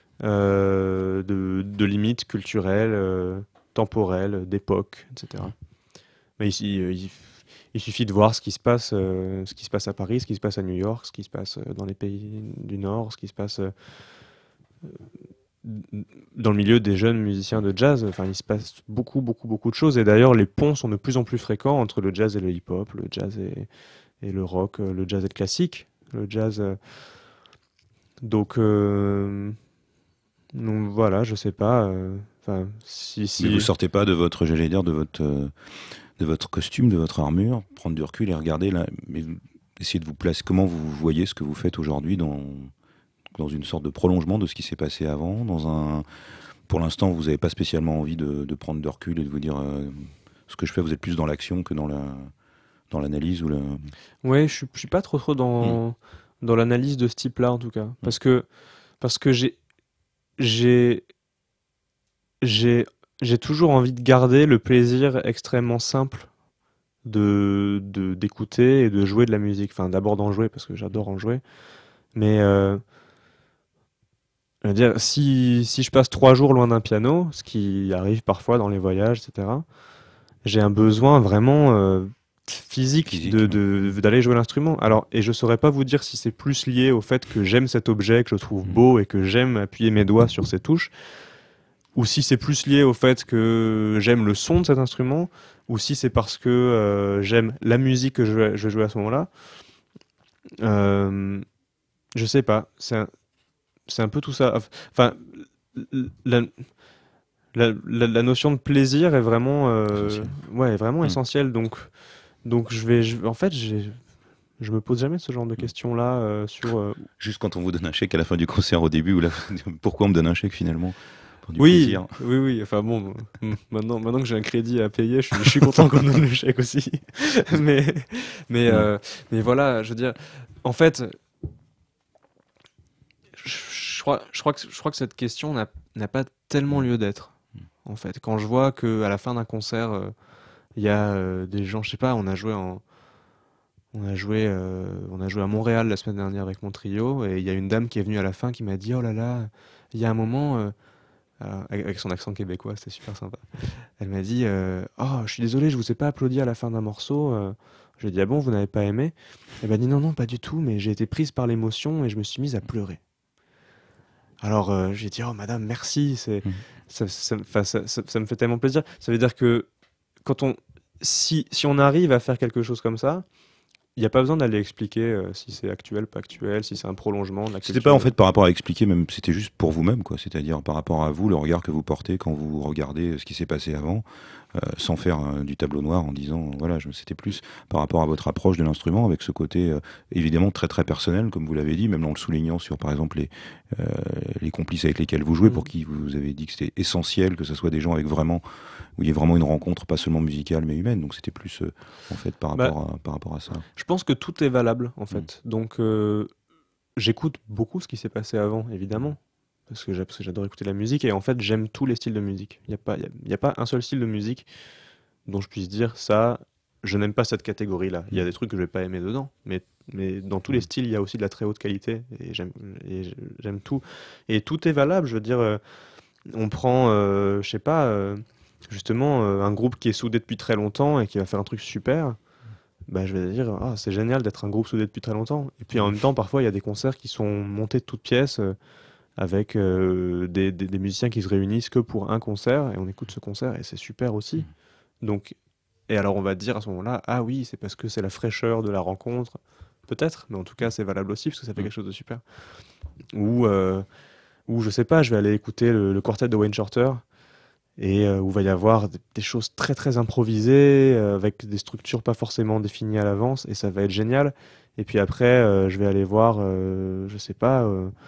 de limites culturelles, temporelles, d'époque, etc. Mais ici, il suffit de voir ce qui se passe à Paris, ce qui se passe à New York, ce qui se passe dans les pays du Nord, ce qui se passe dans le milieu des jeunes musiciens de jazz. Enfin, il se passe beaucoup de choses. Et d'ailleurs, les ponts sont de plus en plus fréquents entre le jazz et le hip-hop, le jazz et le rock, le jazz et le classique, le jazz. Donc voilà, je sais pas. Si... Mais vous sortez pas de votre, j'allais dire, de votre costume, de votre armure, prendre du recul et regarder là, mais essayer de vous placer. Comment vous voyez ce que vous faites aujourd'hui dans une sorte de prolongement de ce qui s'est passé avant, pour l'instant, vous n'avez pas spécialement envie de prendre de recul et de vous dire ce que je fais, vous êtes plus dans l'action que dans l'analyse ou la... Ouais, je suis pas trop dans l'analyse de ce type-là, en tout cas. Parce que j'ai toujours envie de garder le plaisir extrêmement simple d'écouter et de jouer de la musique. Enfin, d'abord d'en jouer, parce que j'adore en jouer. Mais je veux dire, si je passe 3 jours loin d'un piano, ce qui arrive parfois dans les voyages, etc., j'ai un besoin vraiment physique d'aller jouer l'instrument. Alors, et je saurais pas vous dire si c'est plus lié au fait que j'aime cet objet, que je trouve beau et que j'aime appuyer mes doigts sur ces touches, ou si c'est plus lié au fait que j'aime le son de cet instrument, ou si c'est parce que j'aime la musique que je joue à ce moment-là. Je sais pas. C'est un peu tout ça. Enfin, la notion de plaisir est vraiment, essentielle. Donc en fait, je me pose jamais ce genre de questions-là sur. Juste quand on vous donne un chèque à la fin du concert, au début, pourquoi on me donne un chèque finalement? Pour du oui, plaisir. oui. Enfin bon, maintenant que j'ai un crédit à payer, je suis content qu'on me donne le chèque aussi. mais voilà, je veux dire, en fait. Je crois que cette question n'a pas tellement lieu d'être, en fait. Quand je vois qu'à la fin d'un concert, il y a des gens, je sais pas, on a joué à Montréal la semaine dernière avec mon trio, et il y a une dame qui est venue à la fin qui m'a dit « Oh là là, il y a un moment... avec son accent québécois, c'était super sympa. Elle m'a dit « Oh, je suis désolé, je vous ai pas applaudi à la fin d'un morceau. » Je lui ai dit « Ah bon, vous n'avez pas aimé ?» Elle m'a dit « Non, pas du tout, mais j'ai été prise par l'émotion et je me suis mise à pleurer. » Alors, j'ai dit « Oh, madame, merci. Ça me fait tellement plaisir. » Ça veut dire que si on arrive à faire quelque chose comme ça, il n'y a pas besoin d'aller expliquer si c'est actuel, pas actuel, si c'est un prolongement de la C'était culture. pas en fait par rapport à expliquer, même c'était juste pour vous-même, quoi. C'est-à-dire par rapport à vous, le regard que vous portez quand vous regardez ce qui s'est passé avant, sans faire du tableau noir en disant, voilà, c'était plus par rapport à votre approche de l'instrument, avec ce côté évidemment très très personnel, comme vous l'avez dit, même en le soulignant sur par exemple les complices avec lesquels vous jouez, pour qui vous avez dit que c'était essentiel que ce soit des gens avec vraiment, où il y ait vraiment une rencontre, pas seulement musicale mais humaine. Donc c'était plus en fait par rapport à ça. Je pense que tout est valable en fait. Donc j'écoute beaucoup ce qui s'est passé avant, évidemment, parce que j'adore écouter la musique, et en fait j'aime tous les styles de musique. Il n'y a pas un seul style de musique dont je puisse dire ça, je n'aime pas cette catégorie-là. Il y a des trucs que je vais pas aimer dedans, mais dans tous les styles, il y a aussi de la très haute qualité, et j'aime tout. Et tout est valable, je veux dire, on prend, je sais pas, justement, un groupe qui est soudé depuis très longtemps et qui va faire un truc super. Bah, je vais dire, ah, c'est génial d'être un groupe soudé depuis très longtemps. Et puis en même temps, parfois, il y a des concerts qui sont montés de toutes pièces avec des musiciens qui se réunissent que pour un concert, et on écoute ce concert et c'est super aussi. Donc, et alors on va dire à ce moment-là, ah oui, c'est parce que c'est la fraîcheur de la rencontre, peut-être, mais en tout cas c'est valable aussi parce que ça fait quelque chose de super. Ou je sais pas, je vais aller écouter le quartet de Wayne Shorter, et où il va y avoir des choses très très improvisées, avec des structures pas forcément définies à l'avance, et ça va être génial. Et puis après, je vais aller voir, je sais pas,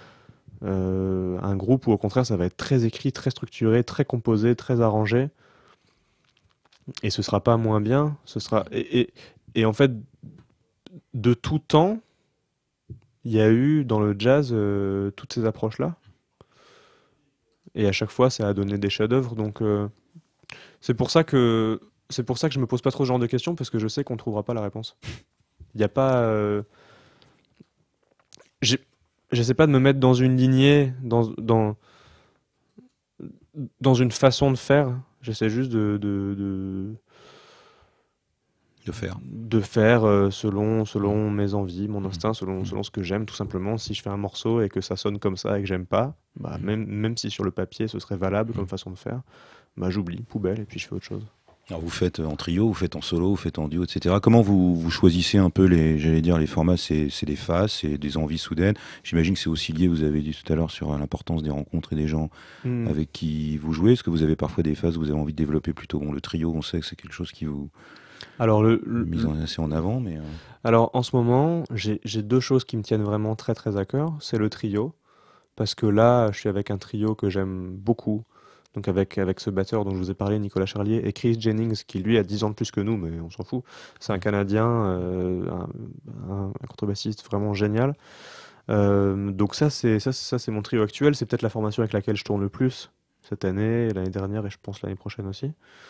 un groupe où au contraire ça va être très écrit, très structuré, très composé, très arrangé, et ce sera pas moins bien. Et en fait, de tout temps, il y a eu dans le jazz toutes ces approches-là. Et à chaque fois, ça a donné des chefs-d'œuvre. Donc, c'est pour ça que je me pose pas trop ce genre de questions, parce que je sais qu'on trouvera pas la réponse. Il y a pas. J'essaie pas de me mettre dans une lignée, dans une façon de faire. J'essaie juste de faire selon mes envies, mon instinct, selon ce que j'aime, tout simplement. Si je fais un morceau et que ça sonne comme ça et que j'aime pas, bah, même si sur le papier ce serait valable comme façon de faire, bah, j'oublie, poubelle, et puis je fais autre chose. Alors vous faites en trio, vous faites en solo, vous faites en duo, etc. Comment vous choisissez un peu les formats? C'est des phases, c'est des envies soudaines. J'imagine que c'est aussi lié, vous avez dit tout à l'heure, sur l'importance des rencontres et des gens avec qui vous jouez. Est-ce que vous avez parfois des phases où vous avez envie de développer plutôt le trio? On sait que c'est quelque chose qui vous mise assez en avant, mais alors en ce moment, j'ai deux choses qui me tiennent vraiment très très à cœur. C'est le trio, parce que là, je suis avec un trio que j'aime beaucoup. Donc avec ce batteur dont je vous ai parlé, Nicolas Charlier, et Chris Jennings, qui lui a 10 ans de plus que nous, mais on s'en fout. C'est un Canadien, un contrebassiste vraiment génial. Donc ça c'est mon trio actuel. C'est peut-être la formation avec laquelle je tourne le plus cette année, l'année dernière, et je pense l'année prochaine aussi.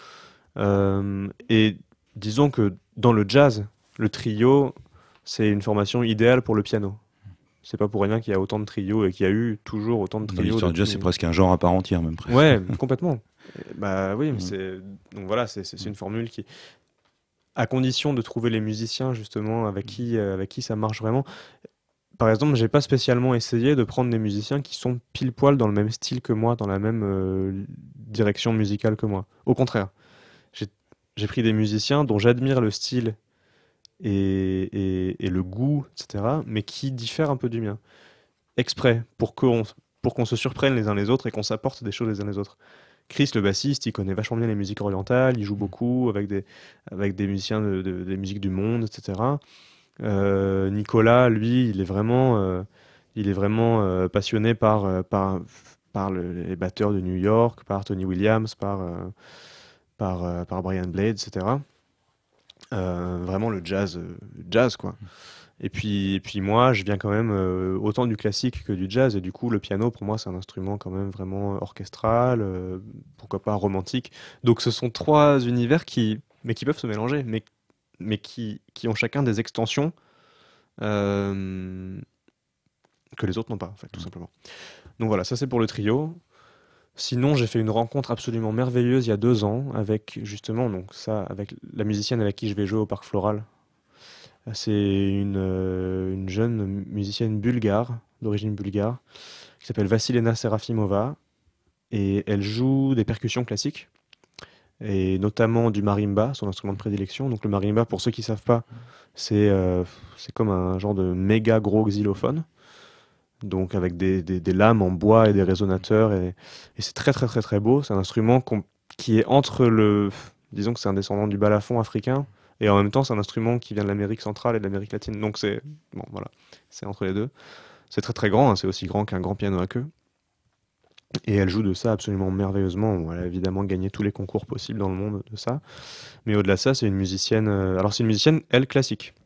Et disons que dans le jazz, le trio, c'est une formation idéale pour le piano. C'est pas pour rien qu'il y a autant de trios et qu'il y a eu toujours autant de trios. Dans l'histoire du jazz, c'est presque un genre à part entière, même presque. Ouais, complètement. Bah oui, mais donc voilà, c'est une formule qui, à condition de trouver les musiciens justement avec qui ça marche vraiment. Par exemple, j'ai pas spécialement essayé de prendre des musiciens qui sont pile poil dans le même style que moi, dans la même direction musicale que moi. Au contraire, j'ai pris des musiciens dont j'admire le style et le goût, etc., mais qui diffèrent un peu du mien. Exprès, pour qu'on se surprenne les uns les autres et qu'on s'apporte des choses les uns les autres. Chris, le bassiste, il connaît vachement bien les musiques orientales, il joue beaucoup avec des musiciens des musiques du monde, etc. Nicolas, lui, il est vraiment passionné par les batteurs de New York, par Tony Williams, par Brian Blade, etc. Vraiment le jazz quoi. Et puis moi, je viens quand même autant du classique que du jazz, et du coup le piano pour moi c'est un instrument quand même vraiment orchestral, pourquoi pas romantique. Donc ce sont trois univers qui peuvent se mélanger, mais qui ont chacun des extensions que les autres n'ont pas, en fait, tout simplement. Donc voilà, ça c'est pour le trio. Sinon, j'ai fait une rencontre absolument merveilleuse il y a 2 ans avec justement avec la musicienne avec qui je vais jouer au Parc Floral. C'est une jeune musicienne bulgare, d'origine bulgare, qui s'appelle Vassilena Serafimova, et elle joue des percussions classiques. et notamment du marimba, son instrument de prédilection. Donc le marimba, pour ceux qui ne savent pas, c'est comme un genre de méga gros xylophone, donc avec des lames en bois et des résonateurs, et c'est très très très très beau. C'est un instrument qui est entre disons que c'est un descendant du balafon africain, et en même temps c'est un instrument qui vient de l'Amérique centrale et de l'Amérique latine. Donc bon, voilà, c'est entre les deux. C'est très très grand, hein, c'est aussi grand qu'un grand piano à queue. Et elle joue de ça absolument merveilleusement. Elle a évidemment gagné tous les concours possibles dans le monde de ça. Mais au-delà de ça, c'est une musicienne. Alors, c'est une musicienne, elle, classique.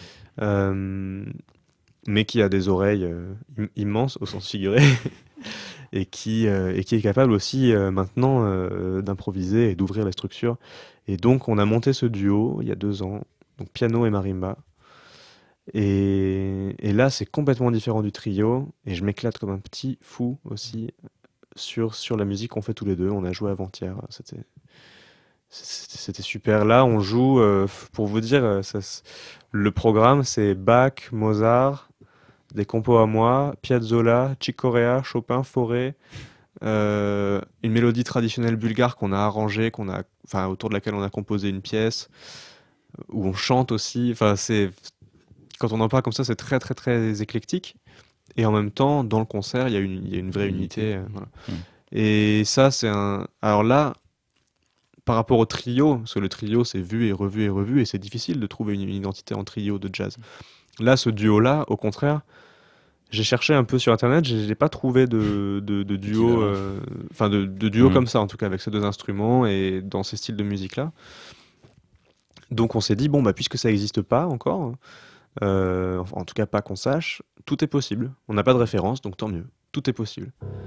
Mais qui a des oreilles immenses, au sens figuré. et qui est capable aussi, maintenant, d'improviser et d'ouvrir les structures. Et donc, on a monté ce duo il y a 2 ans. Donc, piano et marimba. Et là, c'est complètement différent du trio. Et je m'éclate comme un petit fou aussi sur la musique qu'on fait tous les deux. On a joué avant-hier, c'était super. Là, on joue, pour vous dire, le programme, c'est Bach, Mozart, des compos à moi, Piazzolla, Chick Corea, Chopin, Fauré, une mélodie traditionnelle bulgare qu'on a arrangée, autour de laquelle on a composé une pièce, où on chante aussi. Enfin, quand on en parle comme ça, c'est très très très éclectique. Et en même temps, dans le concert, il y a une vraie unité. Voilà. Et ça, alors là, par rapport au trio, parce que le trio, c'est vu et revu, et c'est difficile de trouver une identité en trio de jazz. Là, ce duo-là, au contraire, j'ai cherché un peu sur Internet, je n'ai pas trouvé de duo, de duo comme ça, en tout cas, avec ces deux instruments et dans ces styles de musique-là. Donc on s'est dit, bon, puisque ça n'existe pas encore, en tout cas pas qu'on sache, tout est possible. On n'a pas de référence, donc tant mieux. Tout est possible.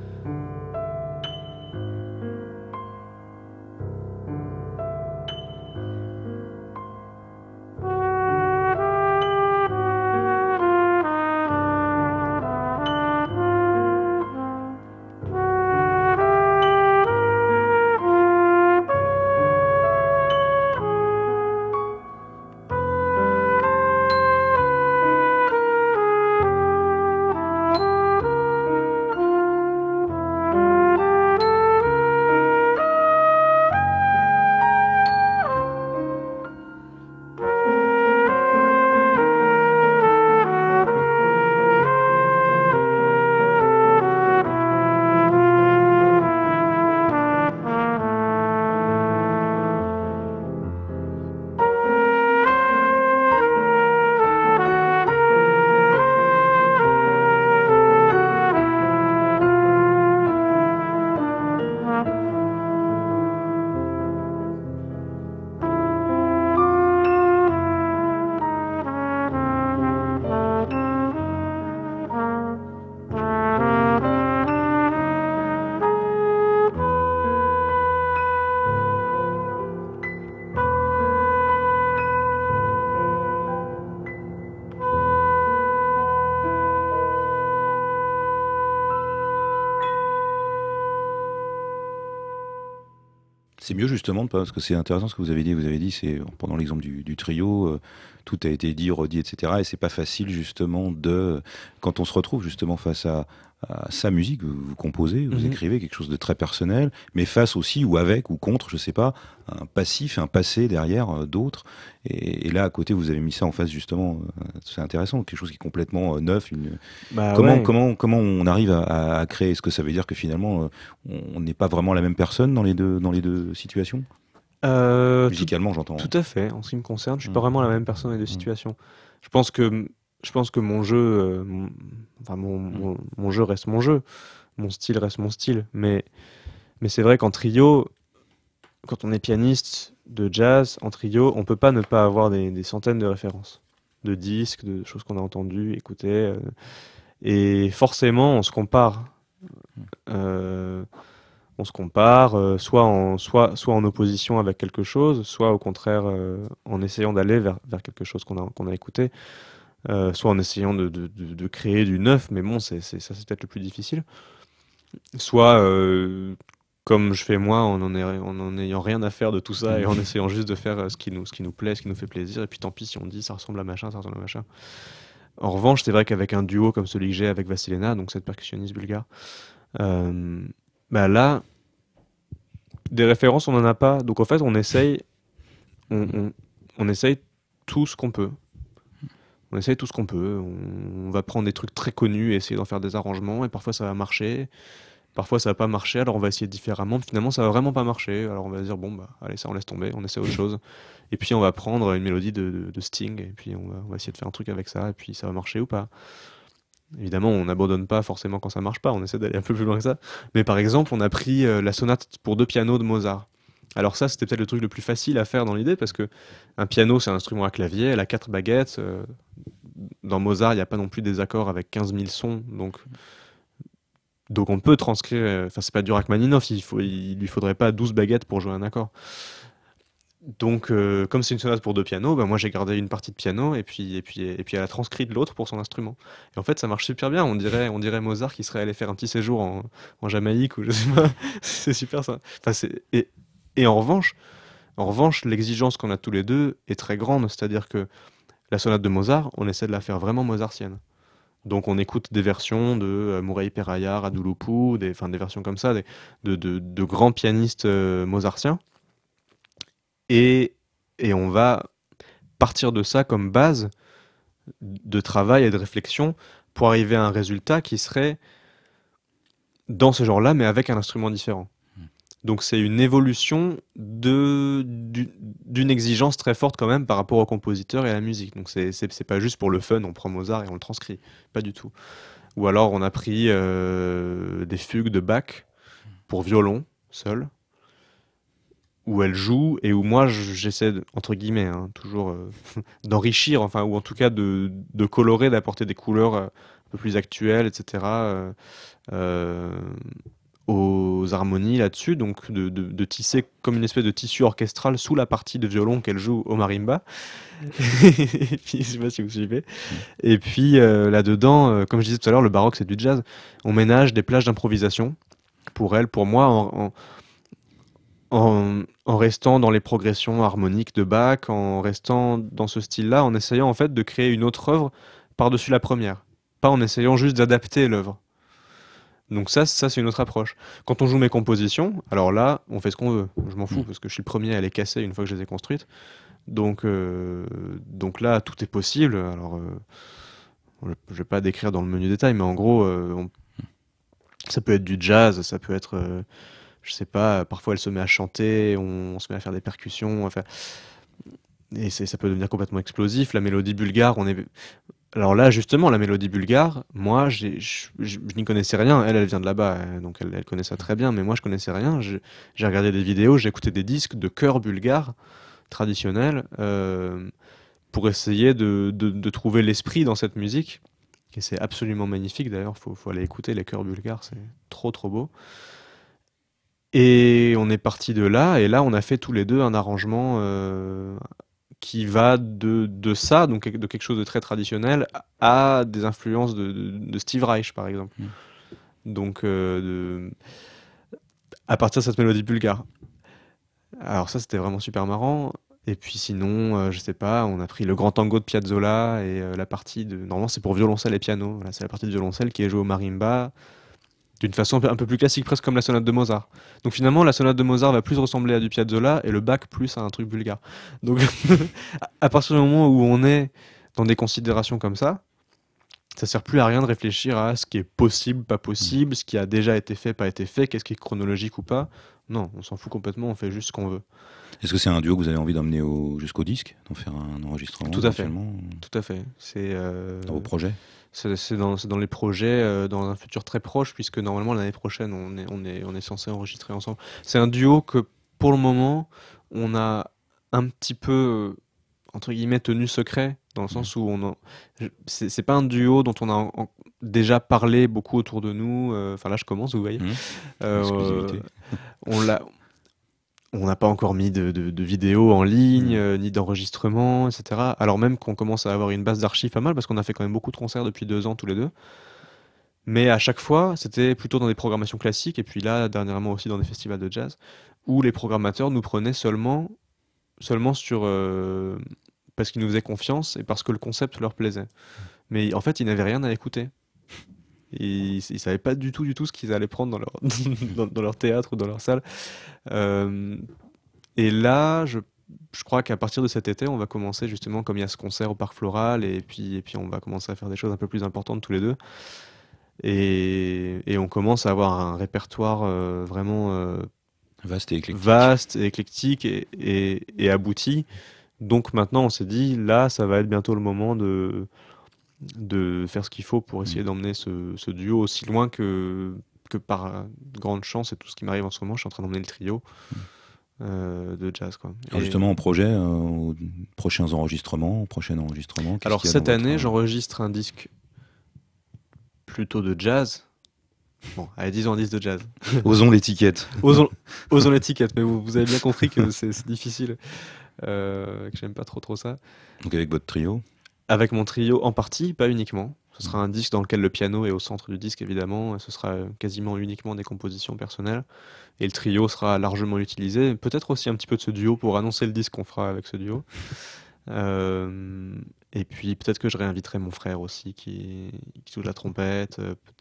C'est mieux justement, parce que c'est intéressant ce que vous avez dit. Vous avez dit, c'est pendant l'exemple du trio, tout a été dit, redit, etc. Et c'est pas facile justement quand on se retrouve justement face à sa musique, vous composez, vous écrivez quelque chose de très personnel, mais face aussi ou avec ou contre, je sais pas, un passif, un passé derrière d'autres. Et là à côté, vous avez mis ça en face justement. C'est intéressant, quelque chose qui est complètement neuf. Comment on arrive à créer? Est-ce que ça veut dire que finalement on n'est pas vraiment la même personne dans les deux situations? Musicalement, j'entends. Tout à fait. En ce qui me concerne, je suis pas vraiment la même personne dans les deux situations. Je pense que mon jeu, mon jeu reste mon jeu, mon style reste mon style. Mais c'est vrai qu'en trio, quand on est pianiste de jazz, en trio, on peut pas ne pas avoir des centaines de références, de disques, de choses qu'on a entendues, écoutées. Et forcément, on se compare. Soit en opposition avec quelque chose, soit au contraire en essayant d'aller vers quelque chose qu'on a écouté. Soit en essayant de créer du neuf, mais bon, ça c'est peut-être le plus difficile. Soit comme je fais moi, en ayant rien à faire de tout ça et en essayant juste de faire ce qui nous plaît, ce qui nous fait plaisir, et puis tant pis si on dit ça ressemble à machin, ça ressemble à machin. En revanche, c'est vrai qu'avec un duo comme celui que j'ai avec Vassilena, donc cette percussionniste bulgare, là, Des références, on n'en a pas. Donc en fait, on essaye tout ce qu'on peut. On essaye tout ce qu'on peut. On va prendre des trucs très connus et essayer d'en faire des arrangements. Et parfois, ça va marcher. Parfois, ça va pas marcher. Alors, on va essayer différemment. Finalement, ça va vraiment pas marcher. Alors, on va se dire, bon, bah, allez, ça, on laisse tomber. On essaie autre chose. Et puis, on va prendre une mélodie de Sting. Et puis, on va essayer de faire un truc avec ça. Et puis, ça va marcher ou pas. Évidemment, on n'abandonne pas forcément quand ça marche pas. On essaie d'aller un peu plus loin que ça. Mais par exemple, on a pris la sonate pour 2 pianos de Mozart. Alors ça, c'était peut-être le truc le plus facile à faire dans l'idée, parce que un piano, c'est un instrument à clavier, elle a 4 baguettes. Dans Mozart, il n'y a pas non plus des accords avec 15 000 sons, donc on peut transcrire. Enfin, c'est pas du Rachmaninoff, il lui faudrait pas 12 baguettes pour jouer un accord. Donc, comme c'est une sonate pour 2 pianos, bah, moi j'ai gardé une partie de piano et puis elle a transcrit de l'autre pour son instrument. Et en fait, ça marche super bien. On dirait Mozart qui serait allé faire un petit séjour en Jamaïque ou je sais pas. C'est super ça. Enfin, et en revanche, l'exigence qu'on a tous les deux est très grande. C'est-à-dire que la sonate de Mozart, on essaie de la faire vraiment mozartienne. Donc on écoute des versions de Murray Peraya, Radu Lupu, des versions comme ça, de grands pianistes mozartiens. Et on va partir de ça comme base de travail et de réflexion pour arriver à un résultat qui serait dans ce genre-là, mais avec un instrument différent. Donc c'est une évolution d'une exigence très forte quand même par rapport au compositeur et à la musique. Donc c'est pas juste pour le fun, on prend Mozart et on le transcrit. Pas du tout. Ou alors on a pris des fugues de Bach pour violon seul, où elle joue et où moi j'essaie entre guillemets toujours d'enrichir, enfin, ou en tout cas de colorer, d'apporter des couleurs un peu plus actuelles, etc. Aux harmonies là-dessus, donc de tisser comme une espèce de tissu orchestral sous la partie de violon qu'elle joue au marimba. Et puis, je sais pas si vous suivez. Et puis là-dedans, comme je disais tout à l'heure, le baroque c'est du jazz. On ménage des plages d'improvisation pour elle, pour moi, en restant dans les progressions harmoniques de Bach, en restant dans ce style-là, en essayant en fait de créer une autre œuvre par-dessus la première, pas en essayant juste d'adapter l'œuvre. Donc ça c'est une autre approche. Quand on joue mes compositions, alors là, on fait ce qu'on veut. Je m'en fous parce que je suis le premier à les casser une fois que je les ai construites. Donc là, tout est possible. Alors, je vais pas décrire dans le menu détail, mais en gros, ça peut être du jazz, ça peut être, je sais pas, parfois elle se met à chanter, on se met à faire des percussions, enfin, et ça peut devenir complètement explosif. La mélodie bulgare, alors là, justement, la mélodie bulgare, moi, je n'y connaissais rien. Elle vient de là-bas, donc elle connaît ça très bien, mais moi, je connaissais rien. J'ai regardé des vidéos, j'ai écouté des disques de chœurs bulgares traditionnels pour essayer de trouver l'esprit dans cette musique. Et c'est absolument magnifique, d'ailleurs, faut aller écouter les chœurs bulgares, c'est trop, trop beau. Et on est parti de là, et là, on a fait tous les deux un arrangement qui va de ça, donc de quelque chose de très traditionnel, à des influences de Steve Reich, par exemple. Donc, à partir de cette mélodie bulgare. Alors ça, c'était vraiment super marrant. Et puis sinon, je sais pas, on a pris le grand tango de Piazzolla et la partie de... Normalement, c'est pour violoncelle et piano. Voilà, c'est la partie de violoncelle qui est jouée au marimba d'une façon un peu plus classique, presque comme la sonate de Mozart. Donc finalement, la sonate de Mozart va plus ressembler à du Piazzolla et le Bach plus à un truc bulgare. Donc à partir du moment où on est dans des considérations comme ça sert plus à rien de réfléchir à ce qui est possible, pas possible, ce qui a déjà été fait, pas été fait, qu'est-ce qui est chronologique ou pas. Non, on s'en fout complètement, on fait juste ce qu'on veut. Est-ce que c'est un duo que vous avez envie d'emmener jusqu'au disque, d'en faire un enregistrement? Tout à fait. Tout à fait. C'est dans vos projets? C'est dans les projets, dans un futur très proche, puisque normalement l'année prochaine on est censé enregistrer ensemble. C'est un duo que pour le moment on a un petit peu entre guillemets tenu secret, dans le sens où c'est pas un duo dont on a déjà parlé beaucoup autour de nous. Enfin là je commence, vous voyez. On n'a pas encore mis de vidéos en ligne, ni d'enregistrement, etc. Alors même qu'on commence à avoir une base d'archives pas mal, parce qu'on a fait quand même beaucoup de concerts depuis 2 ans tous les deux. Mais à chaque fois, c'était plutôt dans des programmations classiques, et puis là, dernièrement aussi dans des festivals de jazz, où les programmateurs nous prenaient seulement sur... parce qu'ils nous faisaient confiance, et parce que le concept leur plaisait. Mais en fait, ils n'avaient rien à écouter. ils savaient pas du tout ce qu'ils allaient prendre dans leur, dans leur théâtre ou dans leur salle. Et là, je crois qu'à partir de cet été, on va commencer justement, comme il y a ce concert au Parc Floral, et puis on va commencer à faire des choses un peu plus importantes tous les deux. Et on commence à avoir un répertoire vraiment vaste et éclectique et abouti. Donc maintenant, on s'est dit, là, ça va être bientôt le moment de faire ce qu'il faut pour essayer d'emmener ce duo aussi loin que par grande chance, et tout ce qui m'arrive en ce moment, je suis en train d'emmener le trio de jazz, quoi. Alors justement, en projet, aux prochain enregistrement, alors cette année, j'enregistre un disque plutôt de jazz. Bon, allez, disons un disque de jazz. Osons l'étiquette. Osons l'étiquette, mais vous avez bien compris que c'est difficile, que j'aime pas trop ça. Donc avec votre trio? Avec mon trio en partie, pas uniquement. Ce sera un disque dans lequel le piano est au centre du disque, évidemment. Ce sera quasiment uniquement des compositions personnelles. Et le trio sera largement utilisé. Peut-être aussi un petit peu de ce duo pour annoncer le disque qu'on fera avec ce duo. Et puis peut-être que je réinviterai mon frère aussi qui joue de la trompette.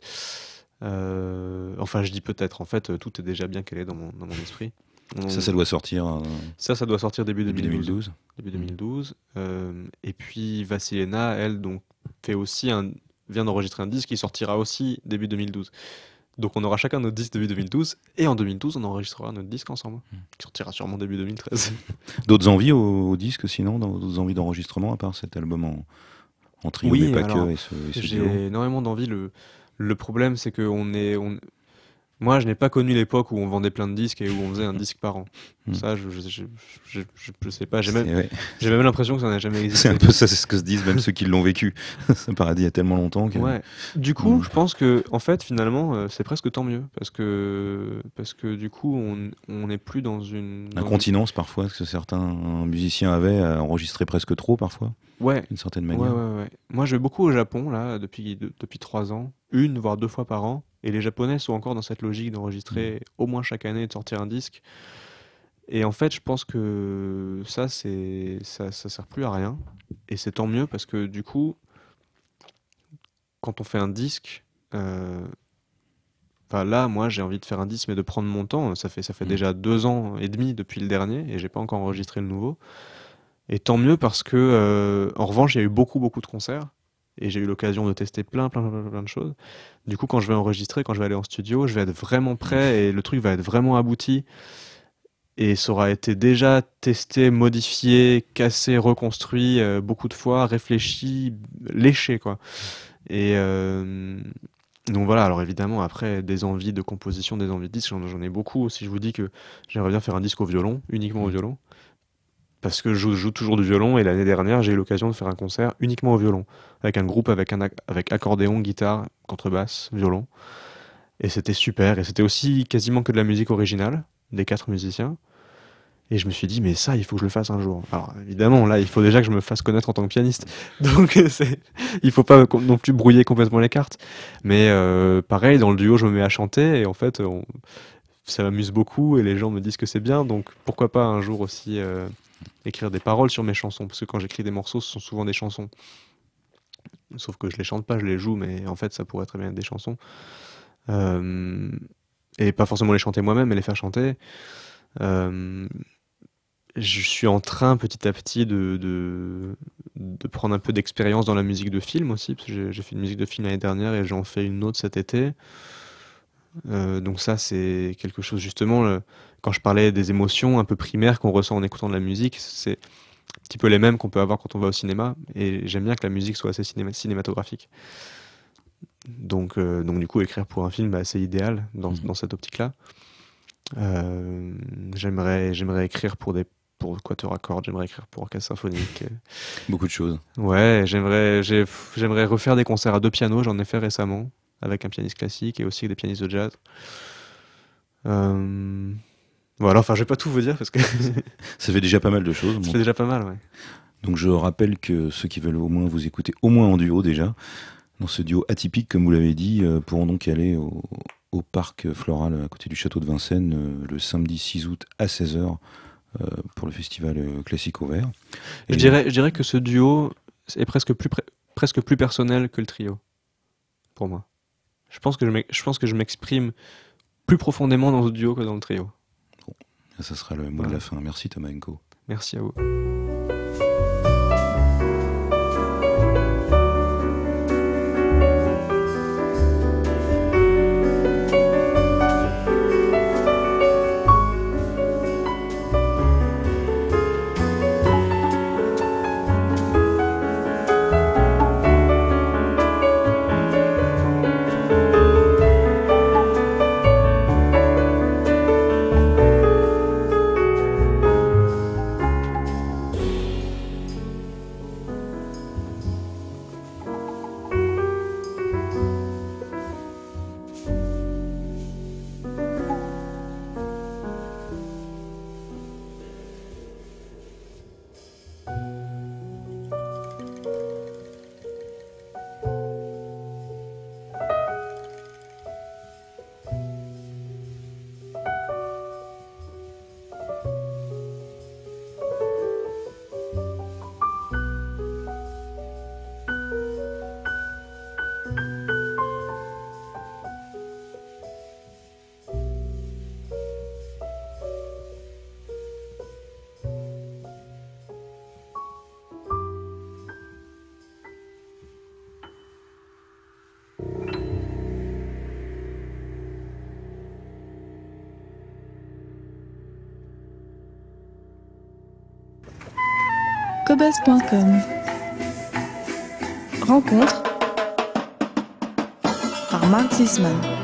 Enfin, je dis peut-être. En fait, tout est déjà bien calé dans mon esprit. Ça doit sortir. Ça doit sortir début 2012. 2012. Et puis Vassilena, elle, donc, vient d'enregistrer un disque qui sortira aussi début 2012. Donc on aura chacun notre disque début 2012, et en 2012 on enregistrera notre disque ensemble, qui sortira sûrement début 2013. D'autres envies au disque sinon, d'autres envies d'enregistrement à part cet album en trio, oui, mais pas alors, que, et ce j'ai duo. énormément d'envie. Le problème, c'est que moi, je n'ai pas connu l'époque où on vendait plein de disques et où on faisait un disque par an. Ça, je sais pas. J'ai même l'impression que ça n'a jamais existé. C'est un peu ça, c'est ce que se disent même ceux qui l'ont vécu. Ça paraît il y a tellement longtemps que... Ouais. Du coup, je pense que, en fait, finalement, c'est presque tant mieux. Parce que du coup, on n'est plus dans une... Incontinence parfois, ce que certains musiciens avaient à enregistrer presque trop parfois. Ouais. D'une certaine manière. Ouais. Moi, je vais beaucoup au Japon, là, depuis 3 ans. 1 voire 2 fois par an. Et les Japonais sont encore dans cette logique d'enregistrer au moins chaque année et de sortir un disque. Et en fait, je pense que ça sert plus à rien. Et c'est tant mieux parce que du coup, quand on fait un disque, là, moi, j'ai envie de faire un disque, mais de prendre mon temps. Ça fait déjà 2 ans et demi depuis le dernier, et j'ai pas encore enregistré le nouveau. Et tant mieux parce que, en revanche, il y a eu beaucoup de concerts. Et j'ai eu l'occasion de tester plein de choses. Du coup, quand je vais enregistrer, quand je vais aller en studio, je vais être vraiment prêt et le truc va être vraiment abouti. Et ça aura été déjà testé, modifié, cassé, reconstruit beaucoup de fois, réfléchi, léché, quoi. Et donc voilà, alors évidemment, après, des envies de composition, des envies de disque, j'en ai beaucoup. Si je vous dis que j'aimerais bien faire un disque au violon, uniquement au violon, parce que je joue toujours du violon, et l'année dernière, j'ai eu l'occasion de faire un concert uniquement au violon, avec un groupe avec accordéon, guitare, contrebasse, violon. Et c'était super, et c'était aussi quasiment que de la musique originale, des 4 musiciens. Et je me suis dit, mais ça, il faut que je le fasse un jour. Alors évidemment, là, il faut déjà que je me fasse connaître en tant que pianiste. Donc il faut pas non plus brouiller complètement les cartes. Mais pareil, dans le duo, je me mets à chanter, et en fait, ça m'amuse beaucoup, et les gens me disent que c'est bien. Donc pourquoi pas un jour aussi écrire des paroles sur mes chansons, parce que quand j'écris des morceaux, ce sont souvent des chansons. Sauf que je les chante pas, je les joue, mais en fait, ça pourrait très bien être des chansons. Et pas forcément les chanter moi-même, mais les faire chanter. Je suis en train petit à petit de prendre un peu d'expérience dans la musique de film aussi, parce que j'ai fait une musique de film l'année dernière et j'en fais une autre cet été. Donc ça, c'est quelque chose, justement, quand je parlais des émotions un peu primaires qu'on ressent en écoutant de la musique, c'est un petit peu les mêmes qu'on peut avoir quand on va au cinéma, et j'aime bien que la musique soit assez cinématographique. Donc du coup, écrire pour un film, c'est idéal dans cette optique-là. J'aimerais écrire pour quatuor à cordes, j'aimerais écrire pour orchestre symphonique. Beaucoup de choses. Ouais, j'aimerais refaire des concerts à 2 pianos, j'en ai fait récemment, avec un pianiste classique et aussi des pianistes de jazz. Voilà, enfin, je vais pas tout vous dire parce que ça fait déjà pas mal de choses. Ça fait déjà pas mal, ouais. Donc je rappelle que ceux qui veulent au moins vous écouter, au moins en duo déjà, dans ce duo atypique, comme vous l'avez dit, pourront donc aller au Parc Floral à côté du château de Vincennes le samedi 6 août à 16h pour le festival Classique au Vert. Je dirais que ce duo est presque plus personnel que le trio, pour moi. Je pense que je m'exprime plus profondément dans le duo que dans le trio. Bon, ça sera le mot de la fin. Merci Thomas Enko. Merci à vous. Cobuzz.com. Rencontre par Mark Zisman.